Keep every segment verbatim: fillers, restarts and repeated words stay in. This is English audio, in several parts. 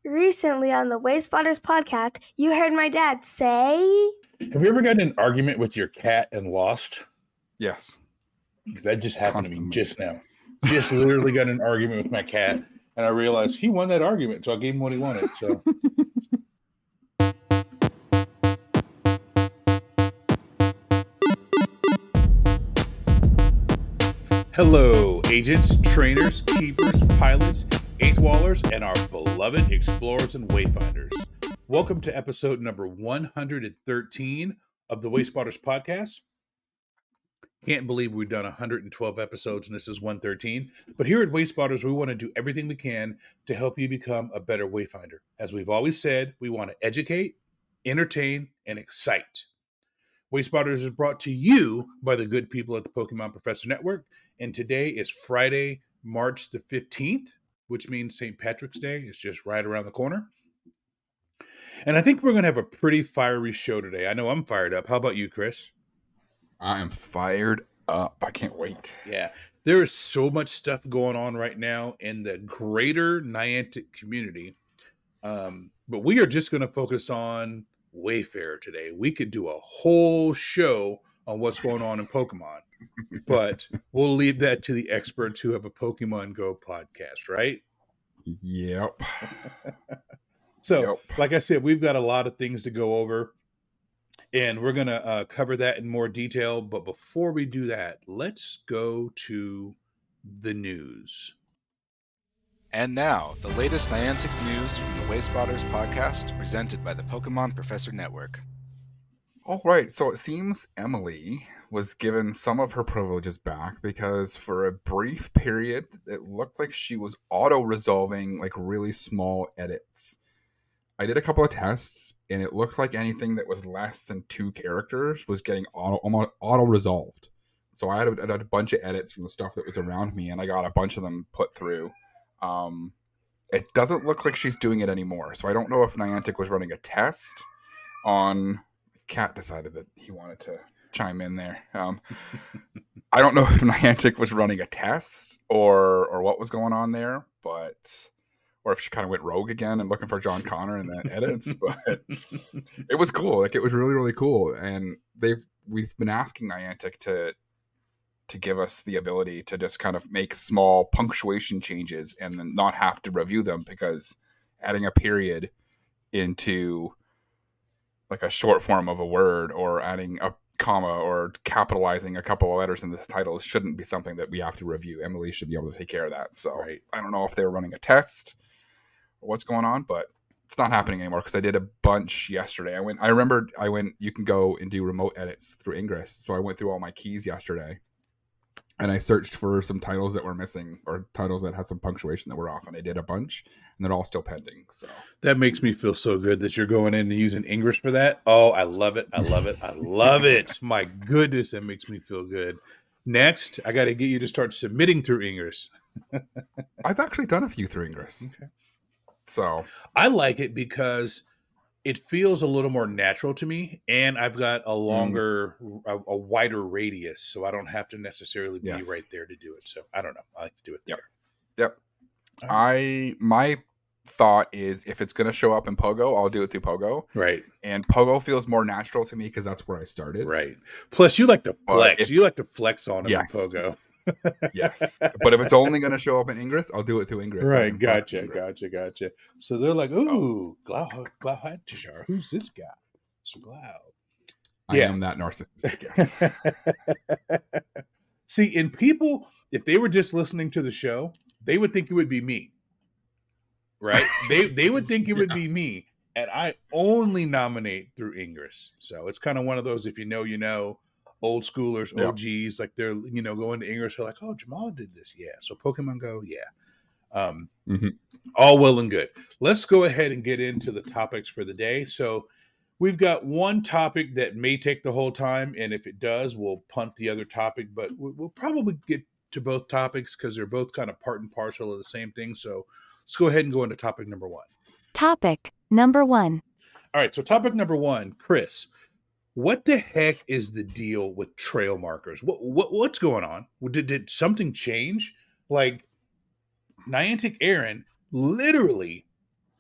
Recently on the Wastewatters podcast, you heard my dad say... Have you ever gotten in an argument with your cat and lost? Yes. That just happened Constantly. to me just now. Just literally got in an argument with my cat, and I realized he won that argument, so I gave him what he wanted. So... Hello, agents, trainers, keepers, pilots, eighth-wallers, and our beloved explorers and wayfinders. Welcome to episode number one hundred thirteen of the Wastewatters podcast. Can't believe we've done one hundred twelve episodes and this is one thirteen. But here at Wastewatters, we want to do everything we can to help you become a better wayfinder. As we've always said, we want to educate, entertain, and excite. Wastewatters is brought to you by the good people at the Pokemon Professor Network. And today is Friday, March the fifteenth, which means Saint Patrick's Day is just right around the corner. And I think we're going to have a pretty fiery show today. I know I'm fired up. How about you, Chris? I am fired up. I can't wait. Yeah, there is so much stuff going on right now in the greater Niantic community. Um, but we are just going to focus on Wayfarer today. We could do a whole show on what's going on in Pokemon, but we'll leave that to the experts who have a Pokemon Go podcast, right? Yep. So, yep. like I said, we've got a lot of things to go over, and we're going to uh, cover that in more detail. But before we do that, let's go to the news. And now, the latest Niantic news from the Wastewatters podcast, presented by the Pokemon Professor Network. All right, so it seems Emily was given some of her privileges back because for a brief period, it looked like she was auto-resolving like really small edits. I did a couple of tests, and it looked like anything that was less than two characters was getting auto, almost auto-resolved. So I had a, I had a bunch of edits from the stuff that was around me, and I got a bunch of them put through. Um, it doesn't look like she's doing it anymore. So I don't know if Niantic was running a test on... Cat decided that he wanted to chime in there. Um, I don't know if Niantic was running a test or or what was going on there, but or if she kind of went rogue again and looking for John Connor in that edits. But it was cool. Like it was really really cool, and they've we've been asking Niantic to to give us the ability to just kind of make small punctuation changes and then not have to review them, because adding a period into like a short form of a word or adding a comma or capitalizing a couple of letters in the titles shouldn't be something that we have to review. Emily should be able to take care of that. So right. I don't know if they're running a test or what's going on, but it's not happening anymore because I did a bunch yesterday. I went, I remembered I went, you can go and do remote edits through Ingress. So I went through all my keys yesterday and I searched for some titles that were missing or titles that had some punctuation that were off, and I did a bunch, and they're all still pending. So that makes me feel so good that you're going in and using Ingress for that. Oh, I love it. I love it. I love it. My goodness, that makes me feel good. Next, I got to get you to start submitting through Ingress. I've actually done a few through Ingress. Okay. So I like it because it feels a little more natural to me, and I've got a longer, mm. a, a wider radius, so I don't have to necessarily be yes. right there to do it. So I don't know. I like to do it yep. there. Yep. Right. I my thought is if it's going to show up in Pogo, I'll do it through Pogo. Right. And Pogo feels more natural to me because that's where I started. Right. Plus, you like to flex. If, you like to flex on it yes. in Pogo. Yes, but if it's only going to show up in Ingress, I'll do it through Ingress. Right, gotcha, gotcha, gotcha. So they're like, ooh, Glau, Glau, who's this guy? So Glau. I yeah. am that narcissistic, yes. See, and people, if they were just listening to the show, they would think it would be me. Right? they they would think it would yeah. be me, and I only nominate through Ingress. So it's kind of one of those, if you know, you know. Old schoolers, O Gs, yeah. like they're, you know, going to English. They're like, oh, Jamal did this. Yeah. So Pokemon Go. Yeah. Um, mm-hmm. All well and good. Let's go ahead and get into the topics for the day. So we've got one topic that may take the whole time. And if it does, we'll punt the other topic. But we'll probably get to both topics because they're both kind of part and parcel of the same thing. So let's go ahead and go into topic number one. Topic number one. All right. So topic number one, Chris. What the heck is the deal with trail markers? What what what's going on? Did did something change? Like Niantic Aaron literally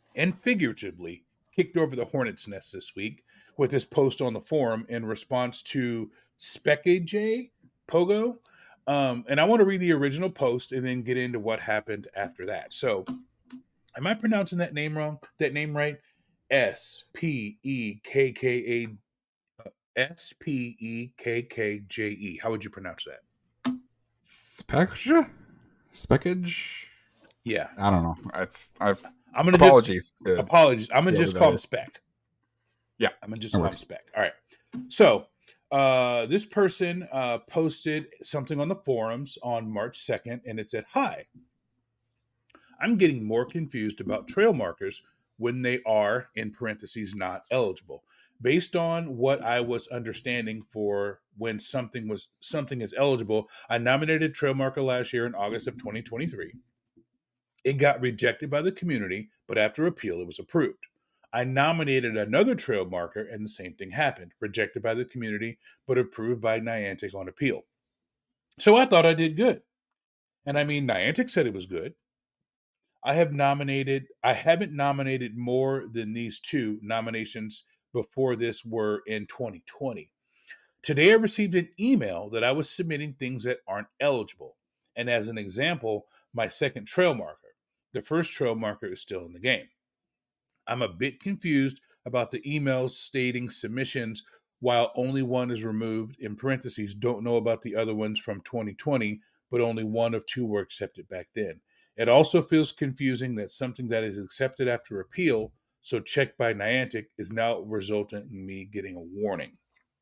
and figuratively kicked over the hornet's nest this week with his post on the forum in response to Speckaj Pogo. Um, and I want to read the original post and then get into what happened after that. So, am I pronouncing that name wrong? That name right? S P E K K A S P E K K J E. How would you pronounce that? Speckage? Speckage? Yeah. I don't know. It's I've I'm gonna apologies. Just, to apologies. I'm gonna just call him is. Speck. Yeah. I'm gonna just that call him works. Speck. All right. So uh this person uh posted something on the forums on March second, and it said, "Hi. I'm getting more confused about trail markers when they are, in parentheses, not eligible. Based on what I was understanding for when something was something is eligible, I nominated trail marker last year in August of twenty twenty-three. It got rejected by the community, but after appeal, it was approved. I nominated another trail marker, and the same thing happened. Rejected by the community, but approved by Niantic on appeal. So I thought I did good. And I mean, Niantic said it was good. I have nominated, I haven't nominated more than these two nominations before this were in twenty twenty. Today I received an email that I was submitting things that aren't eligible. And as an example, my second trail marker. The first trail marker is still in the game. I'm a bit confused about the emails stating submissions while only one is removed. In parentheses, don't know about the other ones from twenty twenty, but only one of two were accepted back then. It also feels confusing that something that is accepted after appeal, so checked by Niantic, is now resulting in me getting a warning.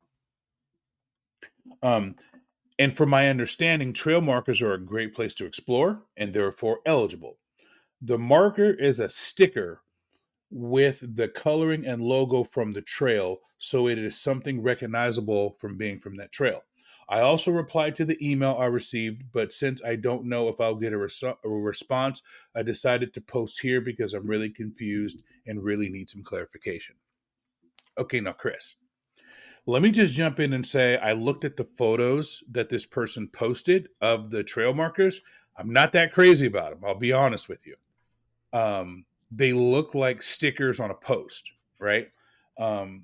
Um, and from my understanding, trail markers are a great place to explore and therefore eligible. The marker is a sticker with the coloring and logo from the trail, so it is something recognizable from being from that trail. I also replied to the email I received, but since I don't know if I'll get a, res- a response, I decided to post here because I'm really confused and really need some clarification. Okay, now, Chris, let me just jump in and say I looked at the photos that this person posted of the trail markers. I'm not that crazy about them. I'll be honest with you. Um, they look like stickers on a post, right? Um,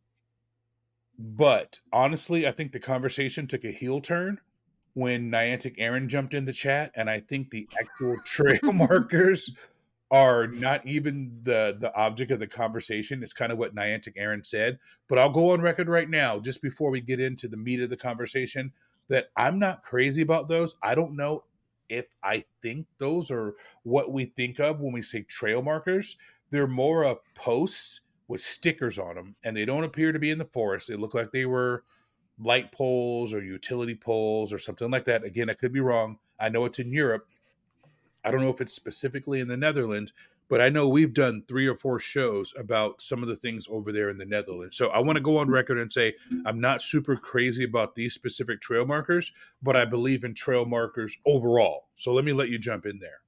but honestly, I think the conversation took a heel turn when Niantic Aaron jumped in the chat, and I think the actual trail markers are not even the the object of the conversation. It's kind of what Niantic Aaron said. But I'll go on record right now, just before we get into the meat of the conversation, that I'm not crazy about those. I don't know if I think those are what we think of when we say trail markers. They're more of posts with stickers on them, and they don't appear to be in the forest. They look like they were light poles or utility poles or something like that. Again, I could be wrong. I know it's in Europe. I don't know if it's specifically in the Netherlands, but I know we've done three or four shows about some of the things over there in the Netherlands. So I want to go on record and say I'm not super crazy about these specific trail markers, but I believe in trail markers overall. So let me let you jump in there.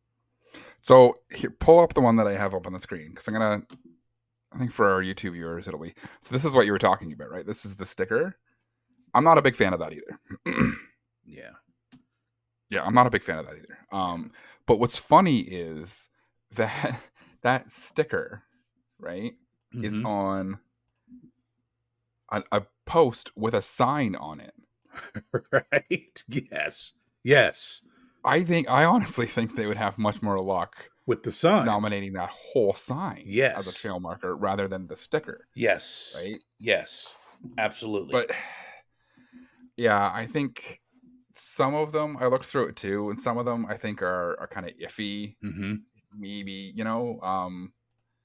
So here, pull up the one that I have up on the screen, because I'm gonna, I think for our YouTube viewers, it'll be. So this is what you were talking about, right? This is the sticker. I'm not a big fan of that either. Yeah. Yeah, I'm not a big fan of that either. Um, but what's funny is that that sticker, right, mm-hmm. is on a, a post with a sign on it. Right? Yes. Yes. I think I honestly think they would have much more luck with the sign, nominating that whole sign yes. as a trail marker rather than the sticker. Yes. Right? Yes. Absolutely. But yeah, I think some of them, I looked through it too, and some of them I think are, are kind of iffy. Mm-hmm. Maybe, you know, um,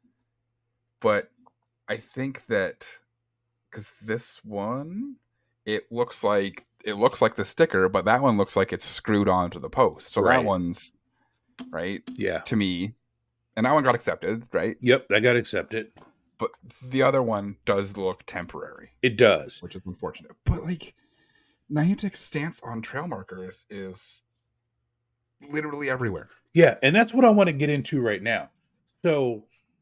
but I think that because this one, it looks like it looks like the sticker, but that one looks like it's screwed onto the post. So right. that one's right. Yeah. To me, and that one got accepted, right? Yep, that got accepted. But the other one does look temporary. It does, which is unfortunate. But like, Niantic's stance on trail markers is literally everywhere. Yeah, and that's what I want to get into right now. So,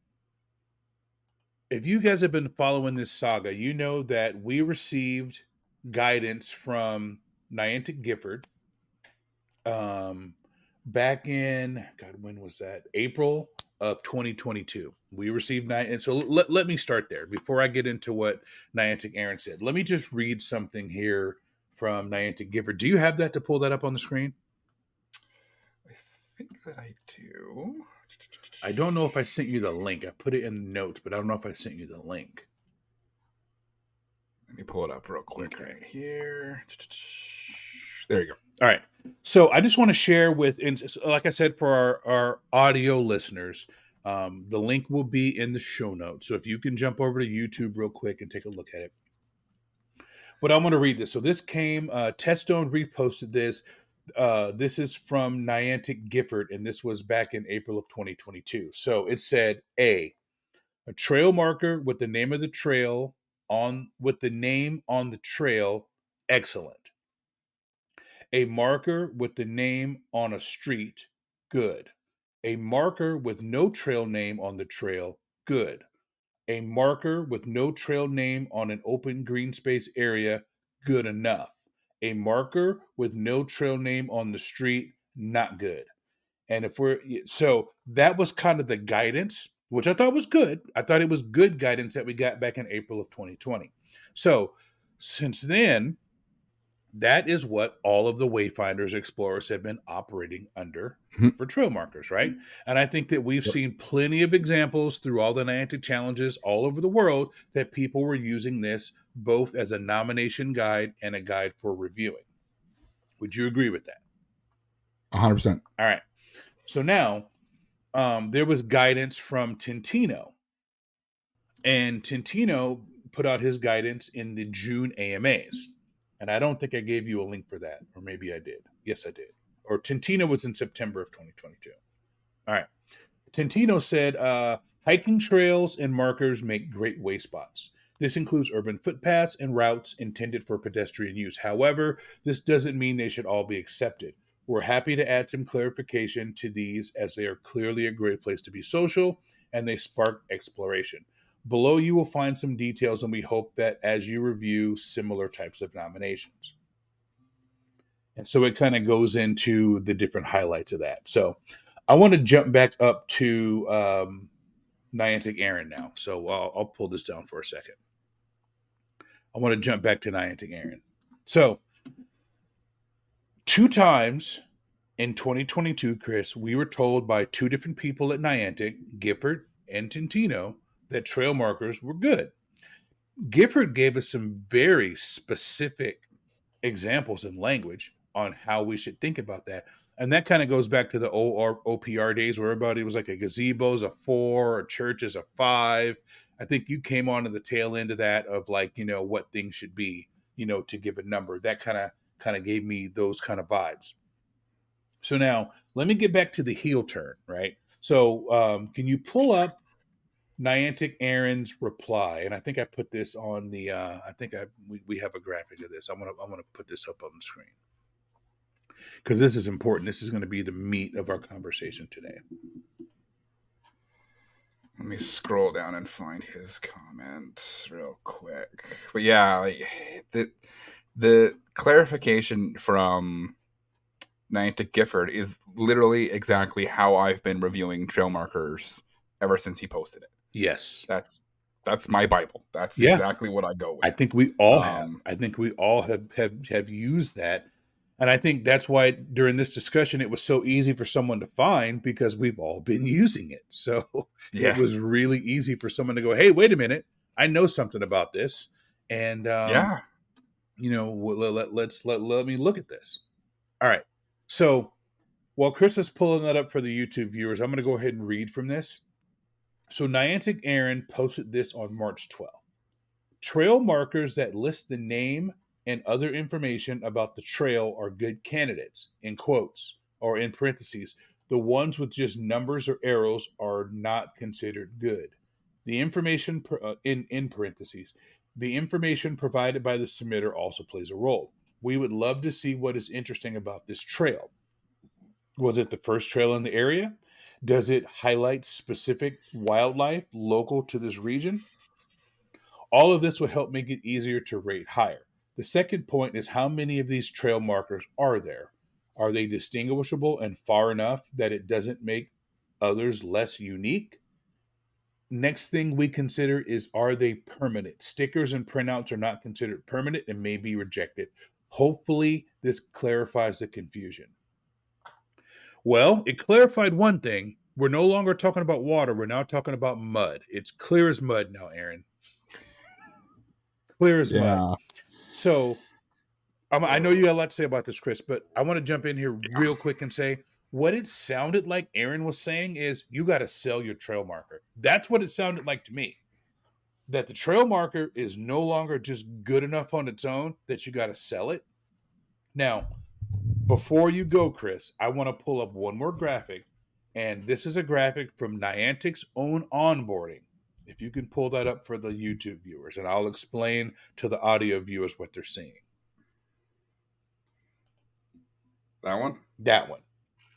if you guys have been following this saga, you know that we received guidance from Niantic Gifford um, back in, God, when was that? April of twenty twenty-two. We received nine. And so let, let me start there before I get into what Niantic Aaron said. Let me just read something here from Niantic Gifford. Do you have that to pull that up on the screen? I think that I do. I don't know if I sent you the link. I put it in the notes, but I don't know if I sent you the link. Let me pull it up real quick Okay. right here. There you go. All right. So I just want to share with, like I said, for our, our audio listeners, um, the link will be in the show notes. So if you can jump over to YouTube real quick and take a look at it. But I'm going to read this. So this came, uh, Testone reposted this. Uh, this is from Niantic Gifford, and this was back in April of twenty twenty-two. So it said, A, a trail marker with the name of the trail on, with the name on the trail, excellent. A marker with the name on a street, good. A marker with no trail name on the trail, good. A marker with no trail name on an open green space area, good enough. A marker with no trail name on the street, not good. And if we're, so that was kind of the guidance, which I thought was good. I thought it was good guidance that we got back in April of twenty twenty. So since then, that is what all of the Wayfinders Explorers have been operating under Mhm. for trail markers, right? And I think that we've Yep. seen plenty of examples through all the Niantic challenges all over the world that people were using this both as a nomination guide and a guide for reviewing. Would you agree with that? one hundred percent. All right. So now um, there was guidance from Tintino. And Tintino put out his guidance in the June A M As. And I don't think I gave you a link for that. Or maybe I did. Yes, I did. Or Tintino was in September of twenty twenty-two. All right. Tintino said, uh, hiking trails and markers make great way spots. This includes urban footpaths and routes intended for pedestrian use. However, this doesn't mean they should all be accepted. We're happy to add some clarification to these as they are clearly a great place to be social and they spark exploration. Below you will find some details, and we hope that as you review similar types of nominations. And so it kind of goes into the different highlights of that. So I want to jump back up to um, Niantic Aaron now. So I'll, I'll pull this down for a second. I want to jump back to Niantic Aaron. So two times in twenty twenty-two, Chris, we were told by two different people at Niantic, Gifford and Tintino, that trail markers were good. Gifford gave us some very specific examples in language on how we should think about that. And that kind of goes back to the O P R days where everybody was like a gazebo is a four, a church is a five. I think you came on to the tail end of that of like, you know, what things should be, you know, to give a number. That kind of kind of gave me those kind of vibes. So now let me get back to the heel turn, right? So um, can you pull up Niantic Aaron's reply? And I think I put this on the, uh, I think I we, we have a graphic of this. I'm going to I'm going to put this up on the screen because this is important. This is going to be the meat of our conversation today. Let me scroll down and find his comment real quick. But yeah, like the the clarification from Niantic Gifford is literally exactly how I've been reviewing trail markers ever since he posted it. Yes. That's that's my Bible. That's Yeah. exactly what I go with. I think we all Um, have. I think we all have, have have used that. And I think that's why during this discussion it was so easy for someone to find because we've all been using it. So Yeah. it was really easy for someone to go, hey, wait a minute. I know something about this. And, um, yeah. you know, let, let, let's let, let me look at this. All right. So while Chris is pulling that up for the YouTube viewers, I'm going to go ahead and read from this. So Niantic Aaron posted this on March twelfth. Trail markers that list the name and other information about the trail are good candidates, in quotes, or in parentheses. The ones with just numbers or arrows are not considered good. The information, uh, in, in parentheses, the information provided by the submitter also plays a role. We would love to see what is interesting about this trail. Was it the first trail in the area? Does it highlight specific wildlife local to this region? All of this would help make it easier to rate higher. The second point is how many of these trail markers are there? Are they distinguishable and far enough that it doesn't make others less unique. Next thing we consider is, are they permanent? Stickers and printouts are not considered permanent and may be rejected. Hopefully, this clarifies the confusion. Well, it clarified one thing. We're no longer talking about water. We're now talking about mud. It's clear as mud now, Aaron. Clear as Yeah. mud. So, um, I know you got a lot to say about this, Chris, but I want to jump in here real quick and say, what it sounded like Aaron was saying is, you got to sell your trail marker. That's what it sounded like to me. That the trail marker is no longer just good enough on its own, that you got to sell it. Now, before you go, Chris, I want to pull up one more graphic. And this is a graphic from Niantic's own onboarding. If you can pull that up for the YouTube viewers, and I'll explain to the audio viewers what they're seeing. That one? That one.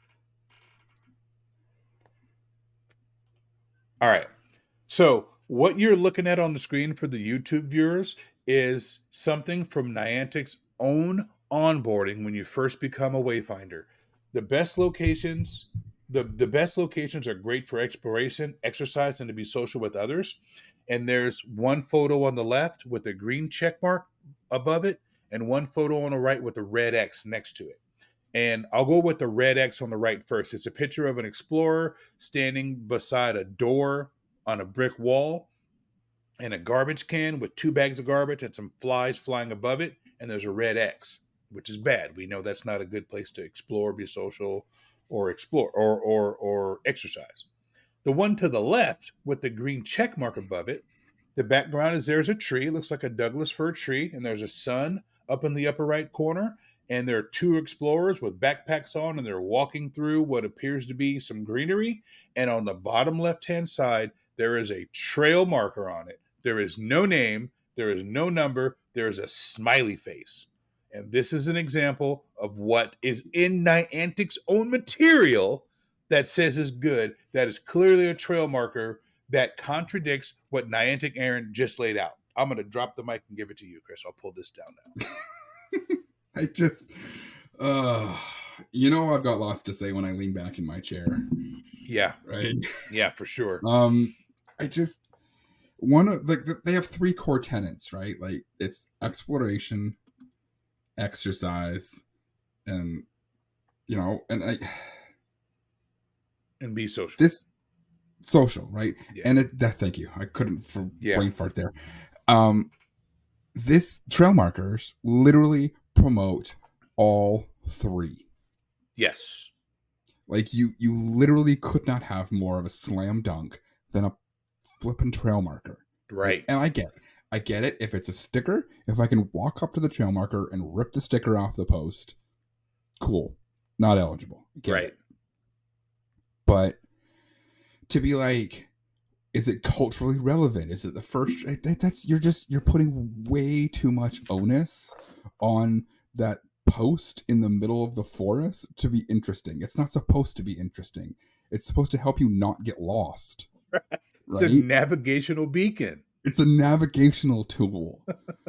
All right. So what you're looking at on the screen for the YouTube viewers is something from Niantic's own onboarding when you first become a Wayfinder. The best locations, the, the best locations are great for exploration, exercise, and to be social with others. And there's one photo on the left with a green check mark above it, and one photo on the right with a red X next to it. And I'll go with the red X on the right first. It's a picture of an explorer standing beside a door on a brick wall and a garbage can with two bags of garbage and some flies flying above it. And there's a red X, which is bad. We know that's not a good place to explore, be social, or explore, or or or exercise. The one to the left with the green check mark above it, the background is there's a tree. It looks like a Douglas fir tree. And there's a sun up in the upper right corner. And there are two explorers with backpacks on, and they're walking through what appears to be some greenery. And on the bottom left-hand side, there is a trail marker on it. There is no name. There is no number. There is a smiley face. And this is an example of what is in Niantic's own material that says is good. That is clearly a trail marker that contradicts what Niantic Aaron just laid out. I'm going to drop the mic and give it to you, Chris. I'll pull this down now. I just, uh, you know, I've got lots to say when I lean back in my chair. Yeah. Right. Yeah, for sure. Um, I just, one of like the, they have three core tenets, right? Like it's exploration, exercise, and, you know, and I, and be social. This social, right? Yeah. And it, that, thank you. I couldn't for yeah. brain fart there. Um, this trail markers literally promote all three. Yes. Like you you literally could not have more of a slam dunk than a flippin' trail marker. Right. And I get it. I get it. If it's a sticker, if I can walk up to the trail marker and rip the sticker off the post, cool. Not eligible. Get right. it. But to be like, is it culturally relevant? Is it the first? That's you're just you're putting way too much onus on that post in the middle of the forest to be interesting. It's not supposed to be interesting. It's supposed to help you not get lost. Right. It's right? a navigational beacon. It's a navigational tool.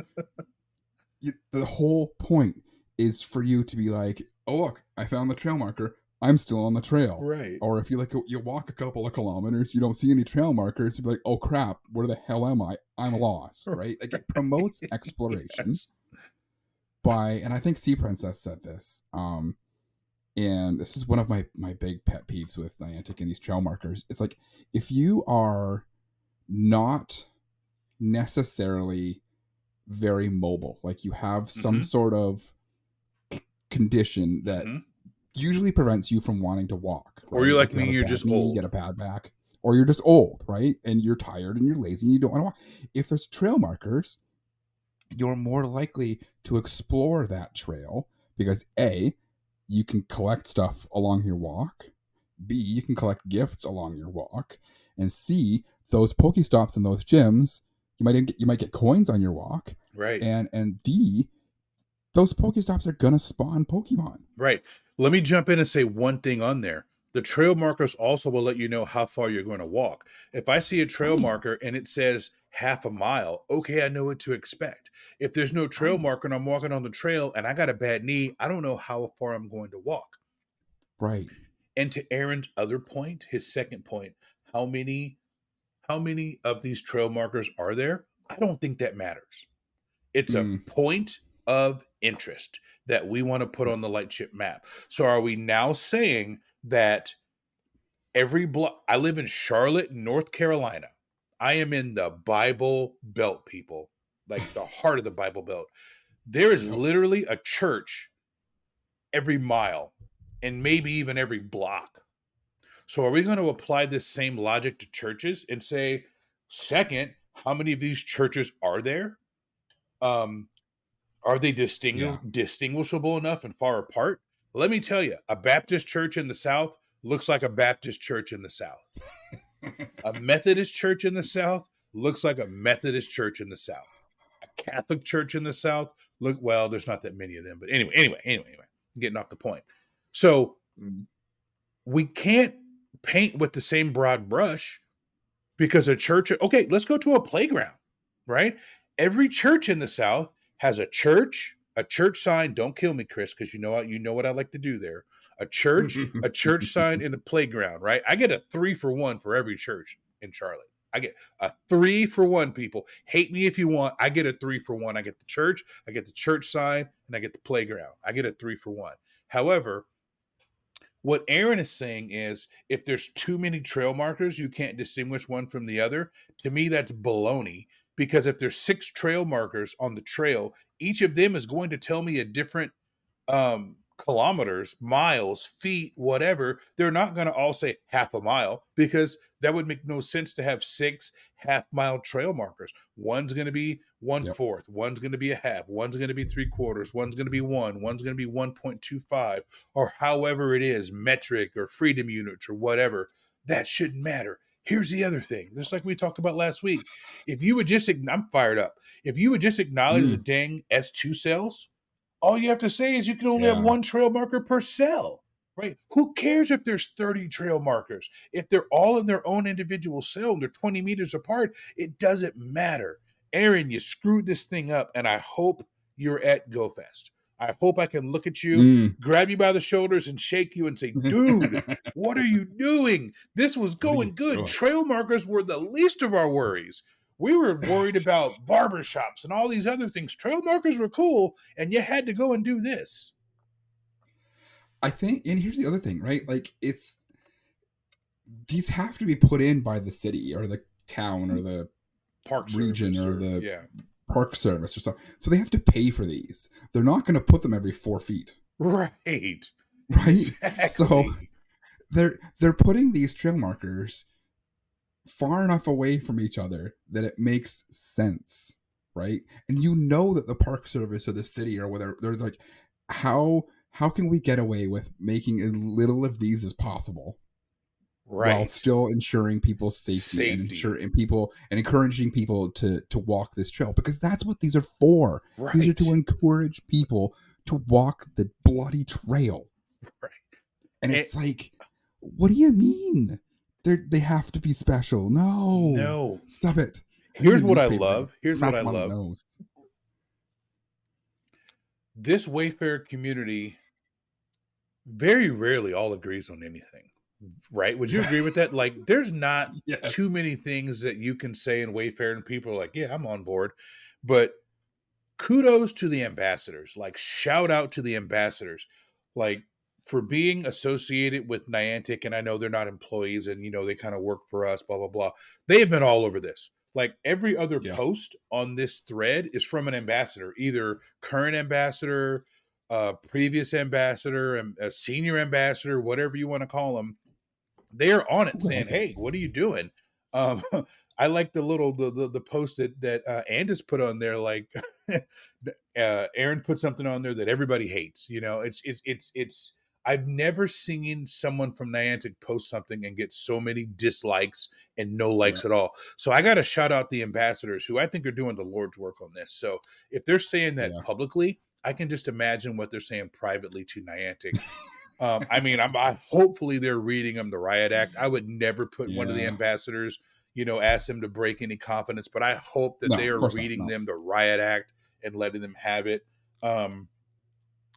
you, the whole point is for you to be like, oh look, I found the trail marker. I'm still on the trail. Right. Or if you like you walk a couple of kilometers, you don't see any trail markers, you'd be like, oh crap, where the hell am I? I'm lost, right? Like it promotes exploration yes. by, and I think Sea Princess said this, um, and this is one of my, my big pet peeves with Niantic and these trail markers. It's like, if you are not necessarily very mobile, like you have some mm-hmm. sort of c- condition that mm-hmm. usually prevents you from wanting to walk. Right? Or you're like, like me, you you're just knee, old. You get a bad back. Or you're just old, right? And you're tired and you're lazy and you don't want to walk. If there's trail markers, you're more likely to explore that trail because A, you can collect stuff along your walk. B, you can collect gifts along your walk. And C, those Pokestops and those gyms, you might get, you might get coins on your walk. Right. And and D, those Pokestops are going to spawn Pokemon. Right. Let me jump in and say one thing on there. The trail markers also will let you know how far you're going to walk. If I see a trail right. marker and it says half a mile, okay, I know what to expect. If there's no trail right. marker and I'm walking on the trail and I got a bad knee, I don't know how far I'm going to walk. Right. And to Aaron's other point, his second point, how many how many of these trail markers are there? I don't think that matters. It's a Mm. point of interest that we want to put on the Lightship map. So are we now saying that every block? I live in Charlotte, North Carolina. I am in the Bible Belt, people, like the heart of the Bible Belt. There is Yep. literally a church every mile and maybe even every block. So are we going to apply this same logic to churches and say, second, how many of these churches are there? Um, are they distingu- Yeah. distinguishable enough and far apart? Let me tell you, a Baptist church in the South looks like a Baptist church in the South. A Methodist church in the South looks like a Methodist church in the South. A Catholic church in the South look well. There's not that many of them, but anyway, anyway, anyway, anyway. Getting off the point. So we can't paint with the same broad brush because a church. Okay, let's go to a playground, right? Every church in the South has a church, a church sign. Don't kill me, Chris, because you know what you know what I like to do there. A church, a church sign, and a playground, right? I get a three for one for every church in Charlotte. I get a three for one, people. Hate me if you want. I get a three for one. I get the church, I get the church sign, and I get the playground. I get a three for one. However, what Aaron is saying is if there's too many trail markers, you can't distinguish one from the other. To me, that's baloney. Because if there's six trail markers on the trail, each of them is going to tell me a different um, kilometers, miles, feet, whatever. They're not going to all say half a mile because that would make no sense to have six half mile trail markers. One's going to be one Yep. fourth, one's going to be a half, one's going to be three quarters, one's going to be one, one's going to be one point two five, or however it is, metric or freedom units or whatever. That shouldn't matter. Here's the other thing, just like we talked about last week. If you would just, I'm fired up. If you would just acknowledge Mm. the dang S two cells, all you have to say is you can only Yeah. have one trail marker per cell, right? Who cares if there's thirty trail markers? If they're all in their own individual cell and they're twenty meters apart, it doesn't matter. Aaron, you screwed this thing up, and I hope you're at GoFest. I hope I can look at you, Mm. grab you by the shoulders, and shake you and say, dude, what are you doing? This was What are you going good. doing? Trail markers were the least of our worries. We were worried about barbershops and all these other things. Trail markers were cool, and you had to go and do this. I think, and here's the other thing, right? Like, it's these have to be put in by the city or the town or the Park region service or the yeah, park service or something. So they have to pay for these. They're not going to put them every four feet, right, right? exactly. So they're they're putting these trail markers far enough away from each other that it makes sense, right? And you know that the park service or the city or whatever, they're like, how how can we get away with making as little of these as possible, right, while still ensuring people's safety, Safety. and ensuring people and encouraging people to to walk this trail, because that's what these are for. right, These are to encourage people to walk the bloody trail. right. And And- it's like, what do you mean? They they have to be special? No, No. stop it. Here's Read a what I newspaper. love. Here's Slap what I them on the love. nose. This Wayfair community very rarely all agrees on anything, right? Would you agree with that? Like, there's not Yes. too many things that you can say in Wayfair and people are like, yeah, I'm on board. But kudos to the ambassadors. Like, shout out to the ambassadors, like, for being associated with Niantic. And I know they're not employees and, you know, they kind of work for us, blah, blah, blah. They have been all over this. Like, every other Yes. post on this thread is from an ambassador, either current ambassador, uh, previous ambassador, and a senior ambassador, whatever you want to call them. They are on it saying, hey, what are you doing? Um, I like the little, the, the, the post that, that uh, Andis put on there. Like, uh, Aaron put something on there that everybody hates. You know, it's, it's, it's, it's, I've never seen someone from Niantic post something and get so many dislikes and no likes Yeah. at all. So I got to shout out the ambassadors who I think are doing the Lord's work on this. So if they're saying that Yeah. publicly, I can just imagine what they're saying privately to Niantic. um, I mean, I'm I, hopefully they're reading them the Riot Act. I would never put one of the Yeah. ambassadors, you know, ask them to break any confidence, but I hope that No, they of are course not, reading no. them the Riot Act and letting them have it. Um,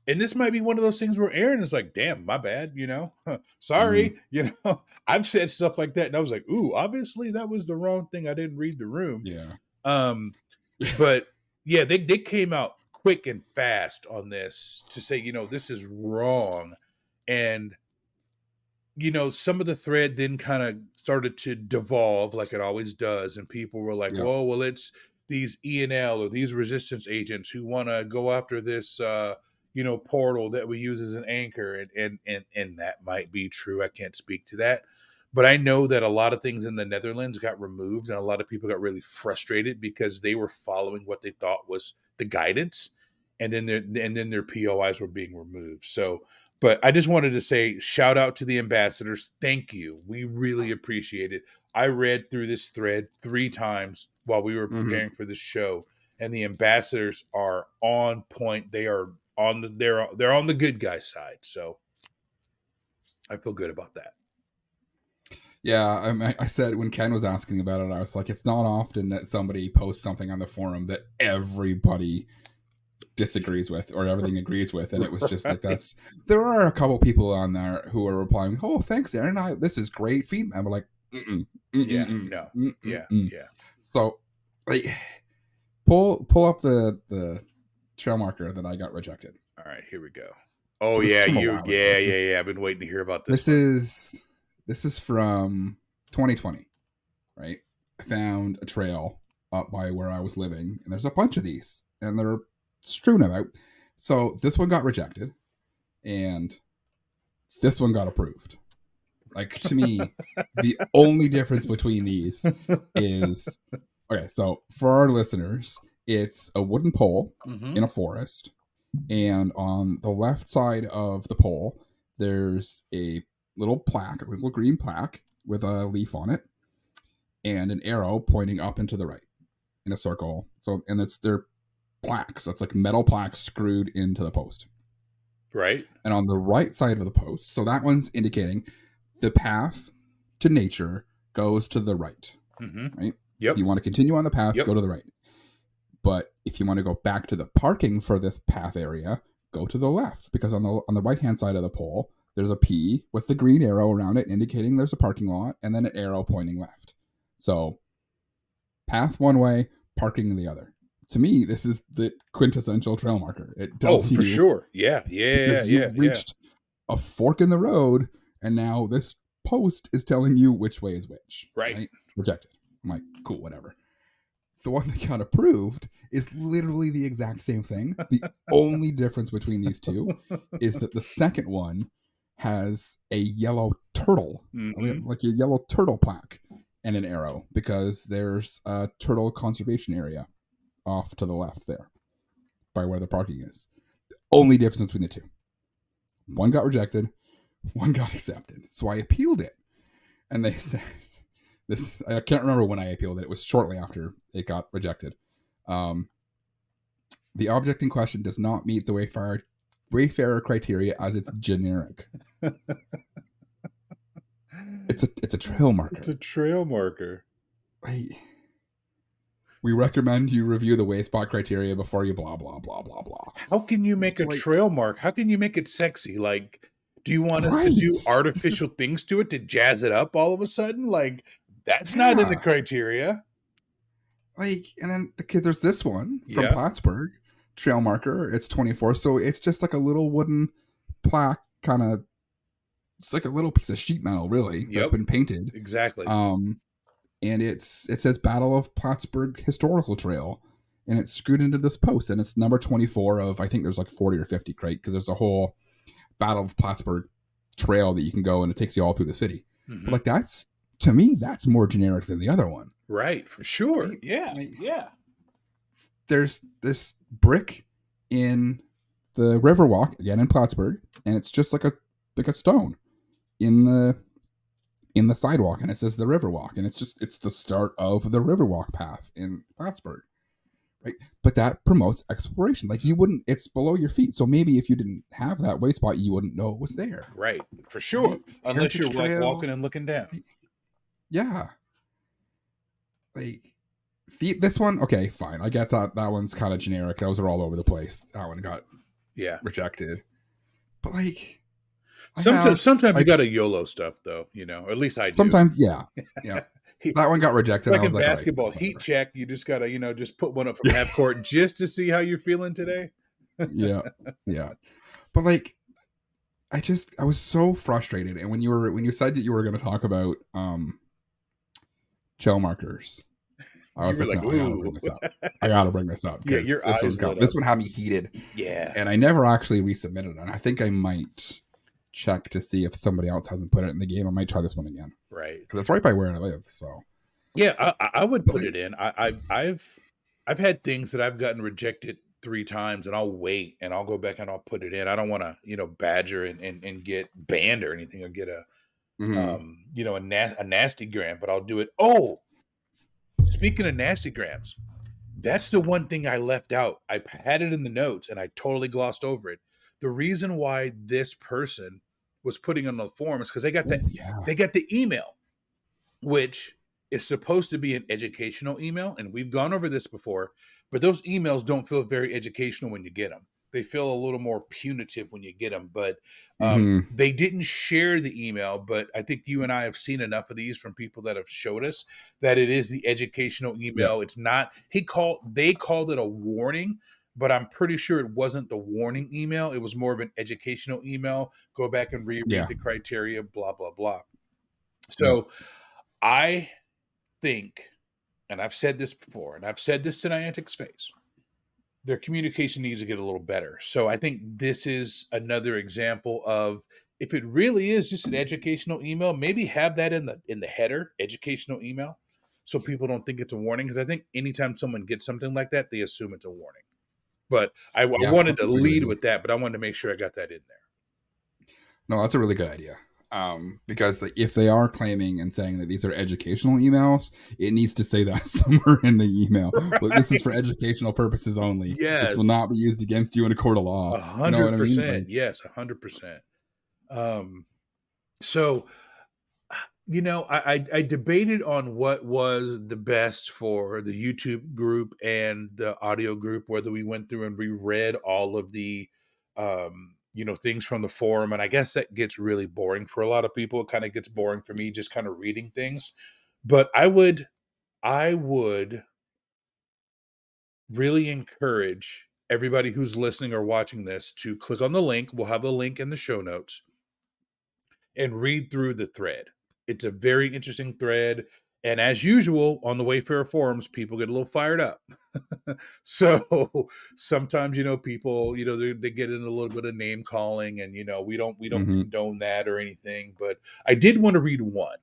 And this might be one of those things where Aaron is like, damn, my bad, you know, sorry, mm. you know, I've said stuff like that. And I was like, ooh, obviously that was the wrong thing. I didn't read the room. Yeah. Um, but yeah, they, they came out quick and fast on this to say, you know, this is wrong. And, you know, some of the thread then kind of started to devolve like it always does. And people were like, yeah. oh, well, it's these E N L or these resistance agents who want to go after this, uh, you know, portal that we use as an anchor. And, and, and, and that might be true. I can't speak to that. But I know that a lot of things in the Netherlands got removed and a lot of people got really frustrated because they were following what they thought was the guidance. And then their, and then their P O Is were being removed. So, but I just wanted to say, shout out to the ambassadors. Thank you. We really appreciate it. I read through this thread three times while we were preparing mm-hmm. for this show. And the ambassadors are on point. They are on the, they're, they're on the good guy side. So I feel good about that. Yeah, I, I said when Ken was asking about it, I was like, it's not often that somebody posts something on the forum that everybody disagrees with or everything agrees with. And it was just like, that's, there are a couple people on there who are replying, oh, thanks, Aaron. I, this is great feedback. And we're like, mm-mm, mm-mm, yeah, mm-mm, no, mm-mm, yeah, mm-mm. yeah. So, like, pull pull up the the trail marker that I got rejected. All right, here we go. Oh so yeah, you, yeah, yeah, yeah. I've been waiting to hear about this. This one. is this is from twenty twenty, right? I found a trail up by where I was living, and there's a bunch of these, and they're strewn about. So this one got rejected, and this one got approved. Like, to me, the only difference between these is, okay, so for our listeners, it's a wooden pole mm-hmm. in a forest, and on the left side of the pole, there's a little plaque, a little green plaque with a leaf on it, and an arrow pointing up and to the right in a circle. So, and it's their plaques. That's like metal plaques screwed into the post. Right. And on the right side of the post, so that one's indicating the path to nature goes to the right. Mm-hmm. Right? Yep. If you want to continue on the path, yep. go to the right. But if you want to go back to the parking for this path area, go to the left, because on the on the right-hand side of the pole, there's a P with the green arrow around it indicating there's a parking lot, and then an arrow pointing left. So path one way, parking the other. To me, this is the quintessential trail marker. It tells oh, for you, sure. Yeah, yeah, yeah. You've reached yeah. a fork in the road, and now this post is telling you which way is which. Right. right? Rejected. I'm like, cool, whatever. The one that got approved is literally the exact same thing. The only difference between these two is that the second one has a yellow turtle, mm-hmm. like a yellow turtle plaque and an arrow, because there's a turtle conservation area off to the left there by where the parking is. The only difference between the two. One got rejected, one got accepted. So I appealed it. And they said, this, I can't remember when I appealed it. It was shortly after it got rejected. Um, the object in question does not meet the Wayfarer, Wayfarer criteria as it's generic. It's a it's a trail marker. It's a trail marker. I, we recommend you review the Wayspot criteria before you blah blah blah blah blah. How can you make it's a like, trail mark? How can you make it sexy? Like, do you want us right. to do artificial is... things to it to jazz it up all of a sudden? Like, that's yeah. not in the criteria. Like, and then the kid, there's this one from yeah. Plattsburgh, trail marker. It's twenty-four, so it's just like a little wooden plaque, kind of. It's like a little piece of sheet metal, really, yep. that's been painted. Exactly. Um, and it's it says Battle of Plattsburgh Historical Trail, and it's screwed into this post, and it's number twenty-four of, I think there's like forty or fifty, right? Because there's a whole Battle of Plattsburgh trail that you can go, and it takes you all through the city. Mm-hmm. But like, that's, to me, that's more generic than the other one. Right, for sure. Right? Yeah, like, yeah. There's this brick in the Riverwalk, again in Plattsburgh, and it's just like a like a stone in the in the sidewalk, and it says the Riverwalk, and it's just it's the start of the Riverwalk path in Plattsburgh, right? But that promotes exploration. Like, you wouldn't, it's below your feet, so maybe if you didn't have that way spot, you wouldn't know it was there. Right, for sure. Right? Unless Heritage you're Trail, like walking and looking down. Yeah. Like, the, this one, okay, fine. I get that that one's kind of generic. Those are all over the place. That one got Yeah. rejected. But like, I Sometimes, have- sometimes I you got just- to YOLO stuff, though. You know, or at least I do. Sometimes, yeah, yeah. That one got rejected. Like I was in like, all right, basketball, whatever. heat check. You just gotta, you know, just put one up from half court just to see how you're feeling today. yeah, yeah. But like, I just I was so frustrated. And when you were when you said that you were going to talk about um trail markers, I You was were like, like, no, I gotta ooh. bring this up. I gotta bring this up. Yeah, 'cause your this eyes one's got lit this up. one had me heated, Yeah. and I never actually resubmitted it. And I think I might check to see if somebody else hasn't put it in the game. I might try this one again Right. because it's right by where I live. So Yeah, I, I- I would put it in. I, I, I've, I've had things that I've gotten rejected three times, and I'll wait and I'll go back and I'll put it in. I don't want to, you know, badger and, and, and get banned or anything or get a, mhm. um, you know, a, na- a nasty gram, but I'll do it. Oh, speaking of nasty grams, that's the one thing I left out. I had it in the notes and I totally glossed over it. The reason why this person was putting on the form is because they got that Ooh, yeah. they got the email, which is supposed to be an educational email, and we've gone over this before, but those emails don't feel very educational when you get them. They feel a little more punitive when you get them, but um, Mhm. they didn't share the email. But I think you and I have seen enough of these from people that have showed us that it is the educational email. It's not, he called, they called it a warning, but I'm pretty sure it wasn't the warning email. It was more of an educational email. Go back and reread Yeah. the criteria, blah, blah, blah. So I think, and I've said this before, and I've said this to Niantic's face, their communication needs to get a little better. So I think this is another example of, if it really is just an educational email, maybe have that in the in the header, educational email, so people don't think it's a warning. Because I think anytime someone gets something like that, they assume it's a warning. But I, I Yeah, wanted that's to a good lead idea. with that, but I wanted to make sure I got that in there. No, that's a really good idea. Um, because the, if they are claiming and saying that these are educational emails, it needs to say that somewhere in the email. Look, this is for educational purposes only. Yes. This will not be used against you in a court of law. A You know hundred what I mean? percent. Like, Yes, a hundred percent. Um, so, you know, I, I I debated on what was the best for the YouTube group and the audio group, whether we went through and reread all of the, um, you know, things from the forum. And I guess that gets really boring for a lot of people. It kind of gets boring for me just kind of reading things. But I would, I would really encourage everybody who's listening or watching this to click on the link. We'll have a link in the show notes and read through the thread. It's a very interesting thread. And as usual, on the Wayfarer forums, people get a little fired up. So sometimes, you know, people, you know, they, they get in a little bit of name calling, and, you know, we don't, we don't Mhm. condone that or anything. But I did want to read one.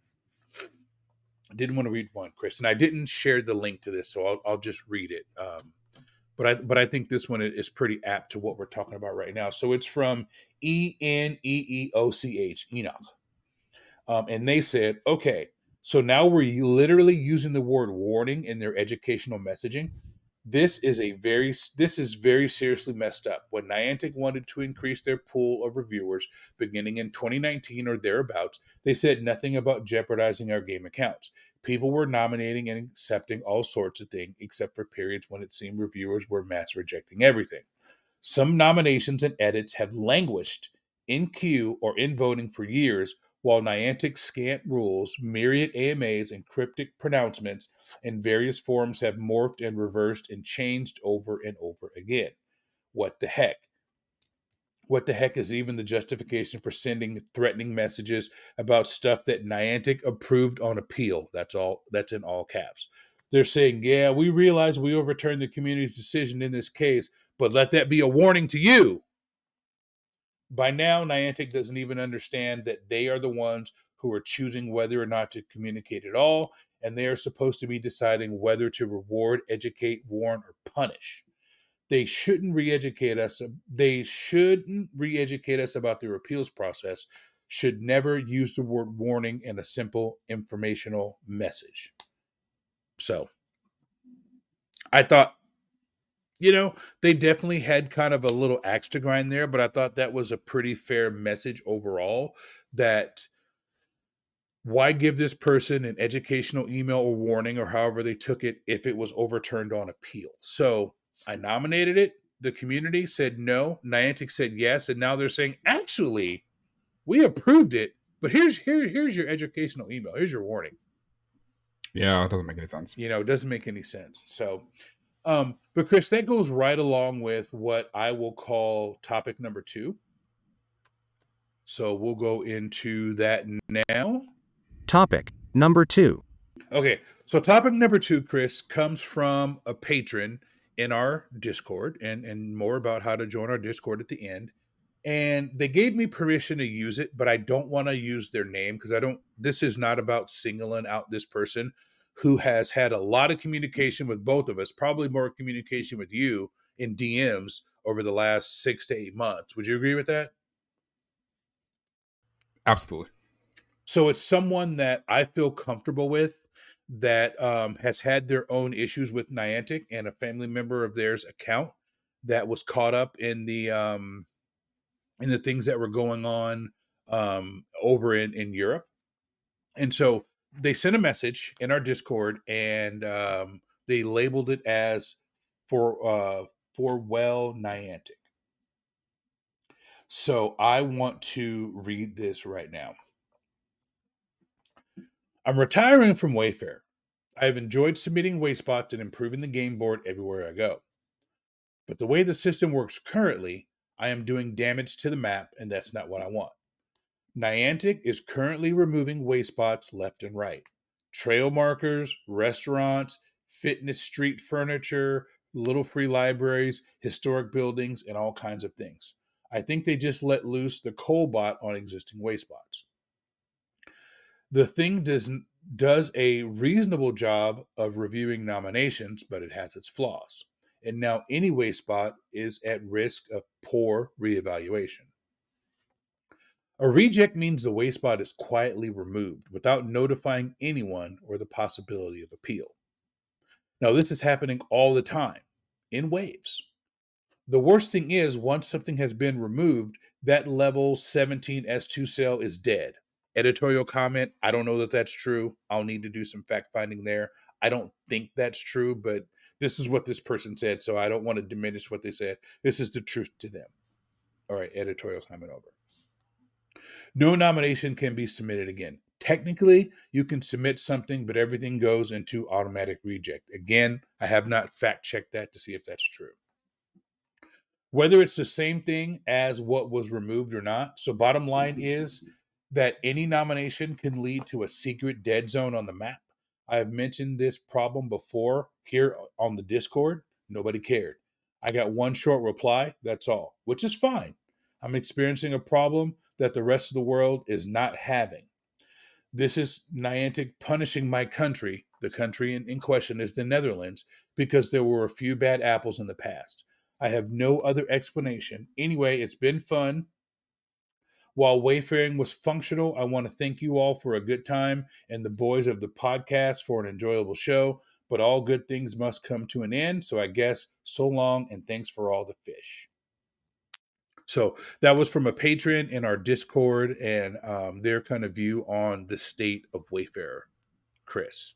I did want to read one, Chris, and I didn't share the link to this, so I'll, I'll just read it. Um, but I, but I think this one is pretty apt to what we're talking about right now. So it's from E N E E O C H, Enoch. Um, and they said, okay, so now we're literally using the word warning in their educational messaging. This is a very, this is very seriously messed up. When Niantic wanted to increase their pool of reviewers beginning in twenty nineteen or thereabouts, they said nothing about jeopardizing our game accounts. People were nominating and accepting all sorts of things, except for periods when it seemed reviewers were mass rejecting everything. Some nominations and edits have languished in queue or in voting for years, while Niantic's scant rules, myriad A M As, and cryptic pronouncements in various forms have morphed and reversed and changed over and over again. What the heck? What the heck is even the justification for sending threatening messages about stuff that Niantic approved on appeal? That's all. That's in all caps. They're saying, yeah, we realize we overturned the community's decision in this case, but let that be a warning to you. By now, Niantic doesn't even understand that they are the ones who are choosing whether or not to communicate at all, and they are supposed to be deciding whether to reward, educate, warn, or punish. They shouldn't re-educate us. They shouldn't re-educate us about their appeals process. Should never use the word warning in a simple informational message. So, I thought, you know, they definitely had kind of a little axe to grind there, but I thought that was a pretty fair message overall. That why give this person an educational email or warning, or however they took it, if it was overturned on appeal? So I nominated it. the community said no, Niantic said yes, and now they're saying, actually, we approved it, but here's here here's your educational email. Here's your warning. Yeah, it doesn't make any sense. You know, it doesn't make any sense. So, um, but Chris, that goes right along with what I will call topic number two. So we'll go into that now. Topic number two. Okay, so topic number two, Chris, comes from a patron in our Discord, and, and more about how to join our Discord at the end. And they gave me permission to use it, but I don't want to use their name because I don't, this is not about singling out this person who has had a lot of communication with both of us, probably more communication with you in D Ms over the last six to eight months. Would you agree with that? Absolutely. So it's someone that I feel comfortable with that um, has had their own issues with Niantic, and a family member of theirs account that was caught up in the um, in the things that were going on um, over in, in Europe. And so they sent a message in our Discord, and um, they labeled it as for uh, for well Niantic. So I want to read this right now. I'm retiring from Wayfair. I have enjoyed submitting wayspots and improving the game board everywhere I go. But the way the system works currently, I am doing damage to the map, and that's not what I want. Niantic is currently removing wayspots left and right. Trail markers, restaurants, fitness street furniture, little free libraries, historic buildings, and all kinds of things. I think they just let loose the Coalbot on existing wayspots. The thing does, does a reasonable job of reviewing nominations, but it has its flaws. And now any waystspot is at risk of poor reevaluation. A reject means the waystspot is quietly removed without notifying anyone or the possibility of appeal. Now, this is happening all the time, in waves. The worst thing is, once something has been removed, that level seventeen S two cell is dead. Editorial comment, I don't know that that's true. I'll need to do some fact finding there. I don't think that's true, but this is what this person said, so I don't want to diminish what they said. This is the truth to them. All right, editorial comment over. No nomination can be submitted again. Technically, you can submit something, but everything goes into automatic reject. Again, I have not fact-checked that to see if that's true. Whether it's the same thing as what was removed or not. So bottom line is that any nomination can lead to a secret dead zone on the map. I have mentioned this problem before here on the Discord. Nobody cared. I got one short reply, that's all, which is fine. I'm experiencing a problem that the rest of the world is not having. This is Niantic punishing my country. The country in, in question is the Netherlands, because there were a few bad apples in the past. I have no other explanation. Anyway, it's been fun. While Wayfaring was functional, I want to thank you all for a good time and the boys of the podcast for an enjoyable show. But all good things must come to an end. So I guess so long, and thanks for all the fish. So that was from a patron in our Discord, and um, their kind of view on the state of Wayfair. Chris.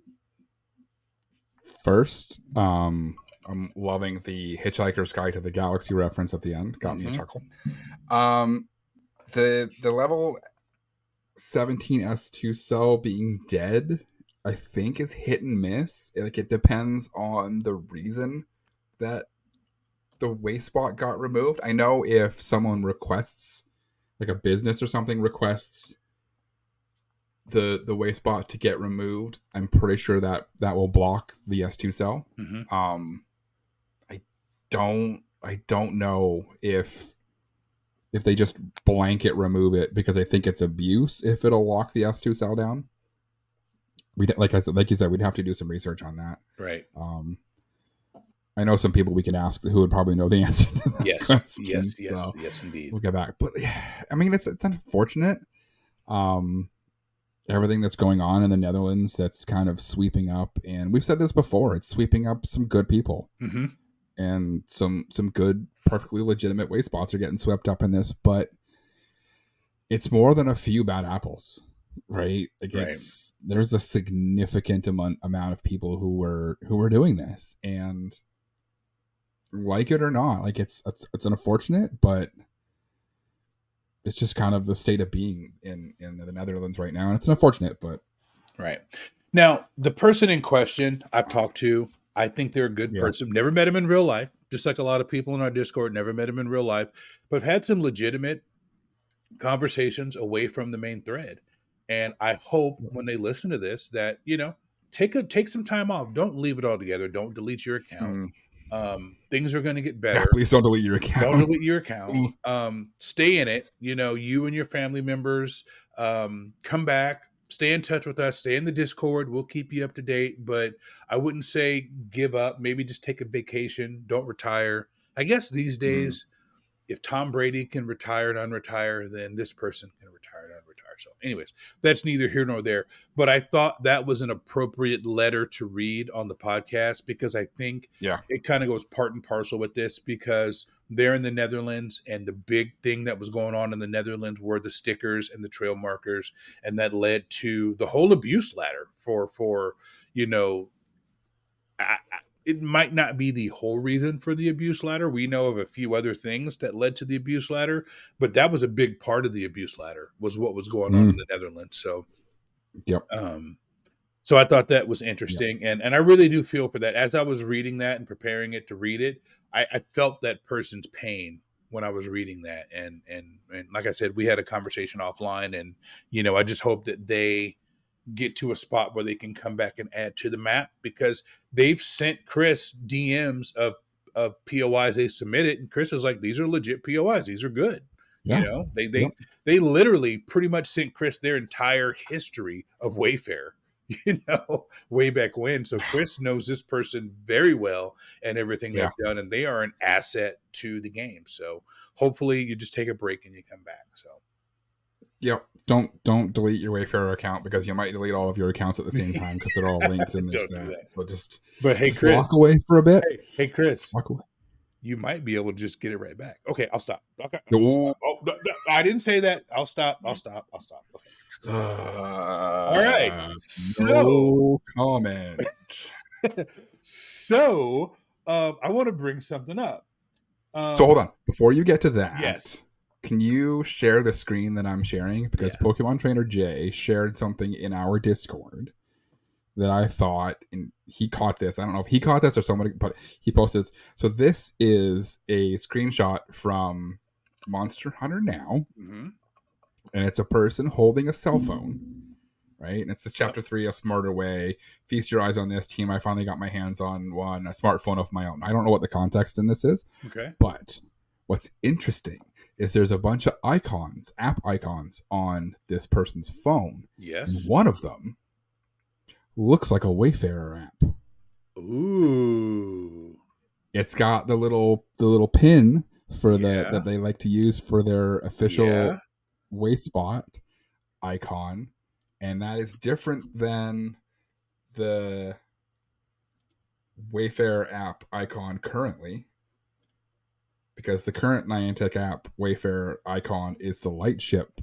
First, um, I'm loving the Hitchhiker's Guide to the Galaxy reference at the end. Got mm-hmm. me a chuckle. Um, the the level seventeen S two cell being dead, I think, is hit and miss. Like, it depends on the reason that the waste spot got removed. I know if someone requests, like a business or something requests the the waste spot to get removed, I'm pretty sure that that will block the S two cell. Mm-hmm. Um, I don't I don't know if if they just blanket remove it, because I think it's abuse if it'll lock the S two cell down. We like I said, like you said, we'd have to do some research on that. Right. Um, I know some people we can ask who would probably know the answer to that yes, question. Yes, yes, so yes, indeed. We'll get back. But I mean, it's it's unfortunate. Um, everything that's going on in the Netherlands that's kind of sweeping up, and we've said this before, it's sweeping up some good people. Mm-hmm. And some some good, perfectly legitimate waste spots are getting swept up in this, but it's more than a few bad apples. Right, like right. It's, there's a significant amount amount of people who were who were doing this, and like it or not. Like it's it's, it's unfortunate, but it's just kind of the state of being in in the Netherlands right now, and it's unfortunate, but right now the person in question I've talked to, I think they're a good Yeah. person. Never met him in real life, just like a lot of people in our Discord. Never met him in real life, but had some legitimate conversations away from the main thread. And I hope when they listen to this that, you know, take a take some time off. Don't leave it all together. Don't delete your account. Mm. Um, things are going to get yeah, better. please don't delete your account. Don't delete your account. Um, stay in it. You know, you and your family members, um, come back, stay in touch with us, stay in the Discord. We'll keep you up to date, but I wouldn't say give up. Maybe just take a vacation. Don't retire. I guess these days, if Tom Brady can retire and unretire, then this person can retire and unretire. So anyways, that's neither here nor there. But I thought that was an appropriate letter to read on the podcast because I think Yeah. it kind of goes part and parcel with this because they're in the Netherlands and the big thing that was going on in the Netherlands were the stickers and the trail markers. And that led to the whole abuse ladder for, for you know, I, I, it might not be the whole reason for the abuse ladder. We know of a few other things that led to the abuse ladder, but that was a big part of the abuse ladder was what was going on Mm. in the Netherlands. So, Yep. um, so I thought that was interesting. And, and I really do feel for that. As I was reading that and preparing it to read it, I, I felt that person's pain when I was reading that. And, and, and like I said, we had a conversation offline and, you know, I just hope that they get to a spot where they can come back and add to the map because they've sent Chris D Ms of, of P O Is they submitted. And Chris was like, these are legit P O Is. These are good. Yeah. You know, they, they, Yep. they literally pretty much sent Chris their entire history of Wayfair, you know, way back when. So Chris knows this person very well and everything Yeah. they've done, and they are an asset to the game. So hopefully you just take a break and you come back. So Yep. Don't don't delete your Wayfarer account because you might delete all of your accounts at the same time because they're all linked in this. Don't do That. that. So just, But hey, just Chris, walk away for a bit. hey, hey, Chris, Walk away. you might be able to just get it right back. Okay, I'll stop. Okay, No. oh, no, no, I didn't say that. I'll stop. I'll stop. I'll stop. Okay. All right. So- No comment. So um, I want to bring something up. Um, So hold on. Before you get to that, Yes. can you share the screen that I'm sharing? Because Yeah. Pokemon Trainer Jay shared something in our Discord that I thought, and he caught this. I don't know if he caught this or somebody, but he posted this. So this is a screenshot from Monster Hunter Now, mhm. and it's a person holding a cell phone, right? And it's this chapter three, a smarter way. Feast your eyes on this team. I finally got my hands on one, a smartphone of my own. I don't know what the context in this is, Okay. but what's interesting is there's a bunch of icons, app icons on this person's phone. Yes. And one of them looks like a Wayfarer app. Ooh. It's got the little the little pin for the Yeah. that they like to use for their official Yeah. Wayspot icon, and that is different than the Wayfarer app icon currently, because the current Niantic app Wayfarer icon is the Lightship.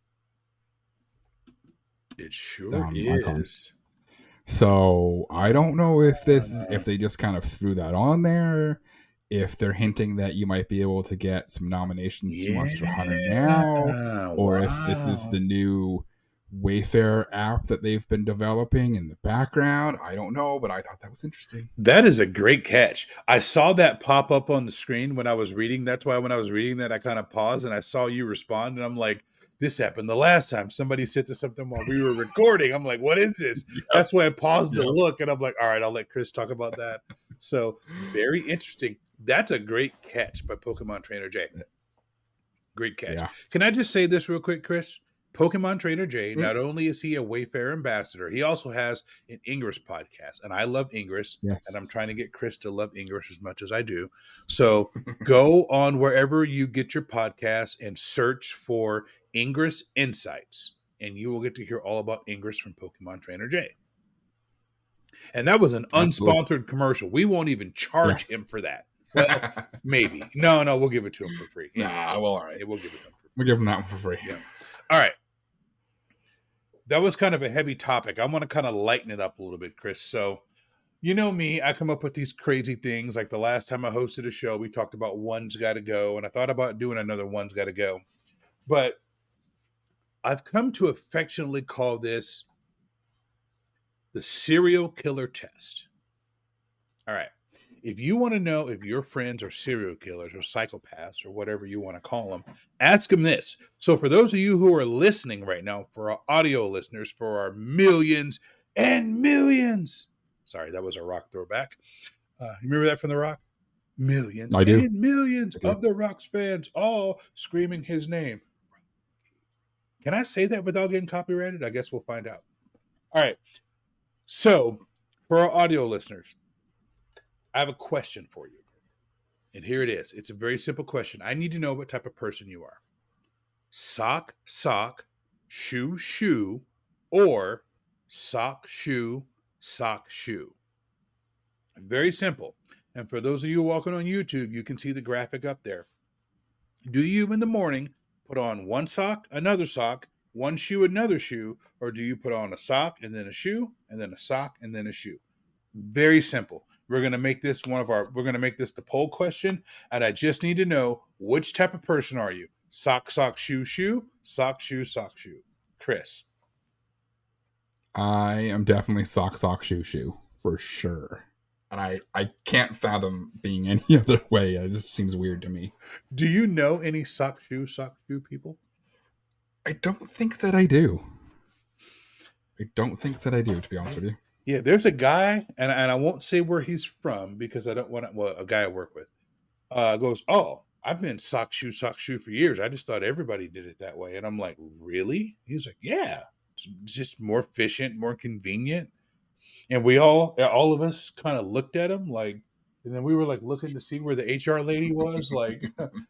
It sure Down is. icon. So I don't know if this is, if they just kind of threw that on there, if they're hinting that you might be able to get some nominations to Monster Hunter Now, Yeah, or if this is wow. the new Wayfarer app that they've been developing in the background. I don't know, but I thought that was interesting. That is a great catch. I saw that pop up on the screen when I was reading. That's why when I was reading that, I kind of paused and I saw you respond, and I'm like, this happened the last time. Somebody said to something while we were recording. I'm like, what is this? Yep. That's why I paused Yep. to look, and I'm like, all right, I'll let Chris talk about that. So very interesting. That's a great catch by Pokemon Trainer J. Great catch. Yeah. Can I just say this real quick, Chris? Pokemon Trainer J, Mm. not only is he a Wayfarer ambassador, he also has an Ingress podcast. And I love Ingress. Yes. And I'm trying to get Chris to love Ingress as much as I do. So go on wherever you get your podcast and search for Ingress Insights, and you will get to hear all about Ingress from Pokemon Trainer J. And that was an Absolutely. unsponsored commercial. We won't even charge Yes. him for that. Well, maybe. No, no, we'll give it to him for free. Nah, well, all right. Yeah, we'll give it to him for free. We'll give them that one for free. Yeah. All right. That was kind of a heavy topic. I want to kind of lighten it up a little bit, Chris. So You know me, I come up with these crazy things. Like the last time I hosted a show, we talked about One's Gotta Go, and I thought about doing another One's Gotta Go. But I've come to affectionately call this the serial killer test. All right. If you want to know if your friends are serial killers or psychopaths or whatever you want to call them, ask them this. So for those of you who are listening right now, for our audio listeners, for our millions and millions, sorry, that was a Rock throwback. Uh, you remember that from The Rock? Millions I do. and millions I do. of The Rock's fans all screaming his name. Can I say that without getting copyrighted? I guess we'll find out. All right. So for our audio listeners, I have a question for you. And here it is. It's a very simple question. I need to know what type of person you are. Sock, sock, shoe, shoe, or sock, shoe, sock, shoe. Very simple. And for those of you walking on YouTube, you can see the graphic up there. Do you in the morning put on one sock, another sock, one shoe, another shoe, or do you put on a sock and then a shoe and then a sock and then a shoe? Very simple. We're going to make this one of our, we're going to make this the poll question. And I just need to know, which type of person are you? Sock, sock, shoe, shoe, sock, shoe, sock, shoe. Chris. I am definitely sock, sock, shoe, shoe for sure. And I, I can't fathom being any other way. It just seems weird to me. Do you know any sock, shoe, sock, shoe people? I don't think that I do. I don't think that I do, to be honest with you. Yeah, there's a guy, and, and I won't say where he's from because I don't want to, well, a guy I work with uh, goes, oh, I've been sock, shoe, sock, shoe for years. I just thought everybody did it that way. And I'm like, really? He's like, yeah, it's just more efficient, more convenient. And we all, all of us kind of looked at him like, and then we were like looking to see where the H R lady was like,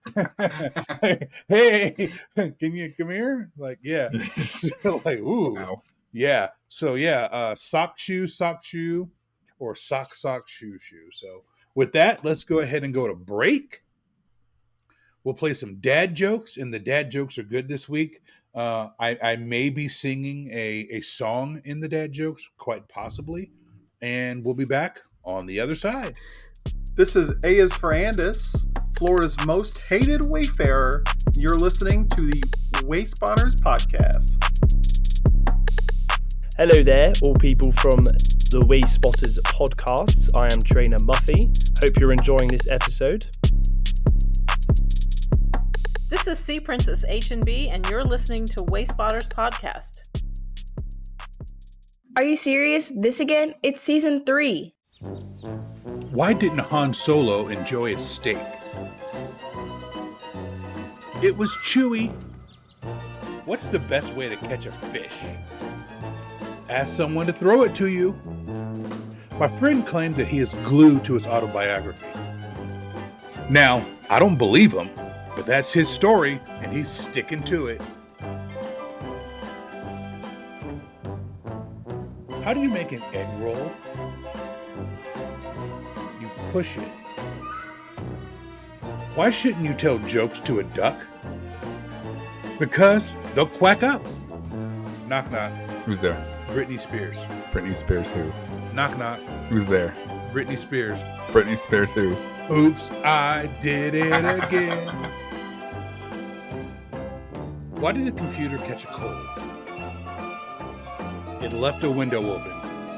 hey, can you come here? Like, yeah. Like, ooh. Wow. Yeah. So yeah, uh, sock shoe, sock shoe, or sock, sock, shoe, shoe. So with that, let's go ahead and go to break. We'll play some dad jokes, and the dad jokes are good this week. Uh, I, I may be singing a, a song in the dad jokes, quite possibly. And we'll be back on the other side. This is A is for Andis, Florida's most hated wayfarer. You're listening to the Wayspotters podcast. Hello there, all people from the Wayspotters podcasts. I am Trainer Muffy. Hope you're enjoying this episode. This is Sea Princess H and B, and you're listening to Wayspotters podcast. Are you serious? This again? It's season three. Why didn't Han Solo enjoy his steak? It was chewy. What's the best way to catch a fish? Ask someone to throw it to you. My friend claimed that he is glued to his autobiography. Now, I don't believe him, but that's his story, and he's sticking to it. How do you make an egg roll? You push it. Why shouldn't you tell jokes to a duck? Because they'll quack up. Knock knock. Who's there? Britney Spears. Britney Spears who? Knock knock. Who's there? Britney Spears. Britney Spears who? Oops, I did it again. Why did the computer catch a cold? It left a window open.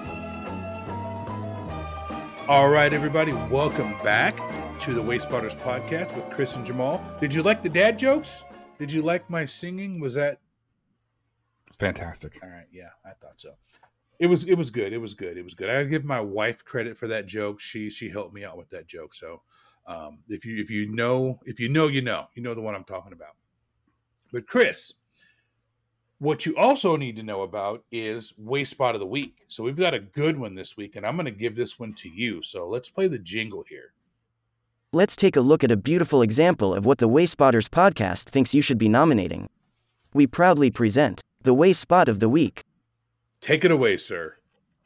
All right, everybody, welcome back to the Wayspotters podcast with Chris and Jamal. Did you like the dad jokes? Did you like my singing? Was that? It's fantastic. All right, yeah, I thought so. It was it was good. It was good. It was good. I give my wife credit for that joke. She she helped me out with that joke. So um, if you if you know if you know you know you know the one I'm talking about. But Chris, what you also need to know about is Waste Spot of the Week. So we've got a good one this week, and I'm going to give this one to you. So let's play the jingle here. Let's take a look at a beautiful example of what the Wayspotters podcast thinks you should be nominating. We proudly present the Waste Spot of the Week. Take it away, sir.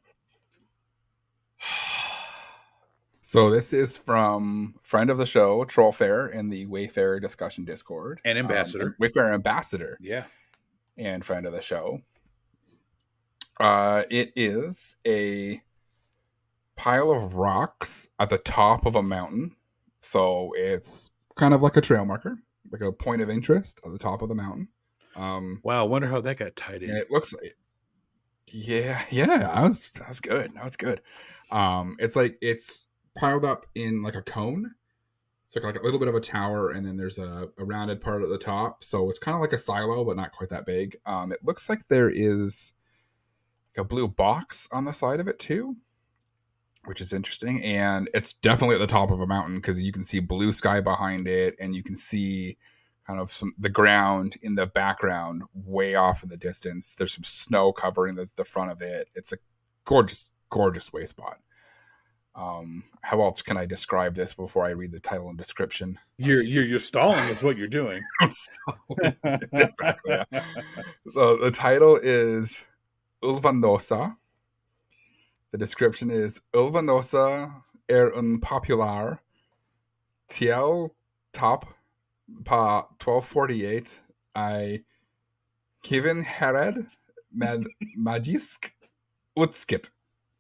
So this is from friend of the show, Trollfair, in the Wayfarer discussion Discord. And ambassador. Um, Wayfarer ambassador. Yeah. And friend of the show. Uh, it is a pile of rocks at the top of a mountain. So it's kind of like a trail marker, like a point of interest at the top of the mountain. Um, wow, I wonder how that got tied in. And it looks like, yeah, yeah, that was that was good. That was good. Um, it's like it's piled up in like a cone. It's like, like a little bit of a tower, and then there's a, a rounded part at the top. So it's kind of like a silo, but not quite that big. Um, it looks like there is a blue box on the side of it too, which is interesting. And it's definitely at the top of a mountain because you can see blue sky behind it, and you can see kind of some the ground in the background way off in the distance. There's some snow covering the, the front of it. It's a gorgeous, gorgeous way spot. Um, how else can I describe this before I read the title and description? You're you're, you're stalling is what you're doing. I'm stalling. Exactly, yeah. So the title is Ulvanosa. The description is Ulvanosa er un popular Tiel top pa twelve forty-eight I Kevin Herred med Magisk Utskit.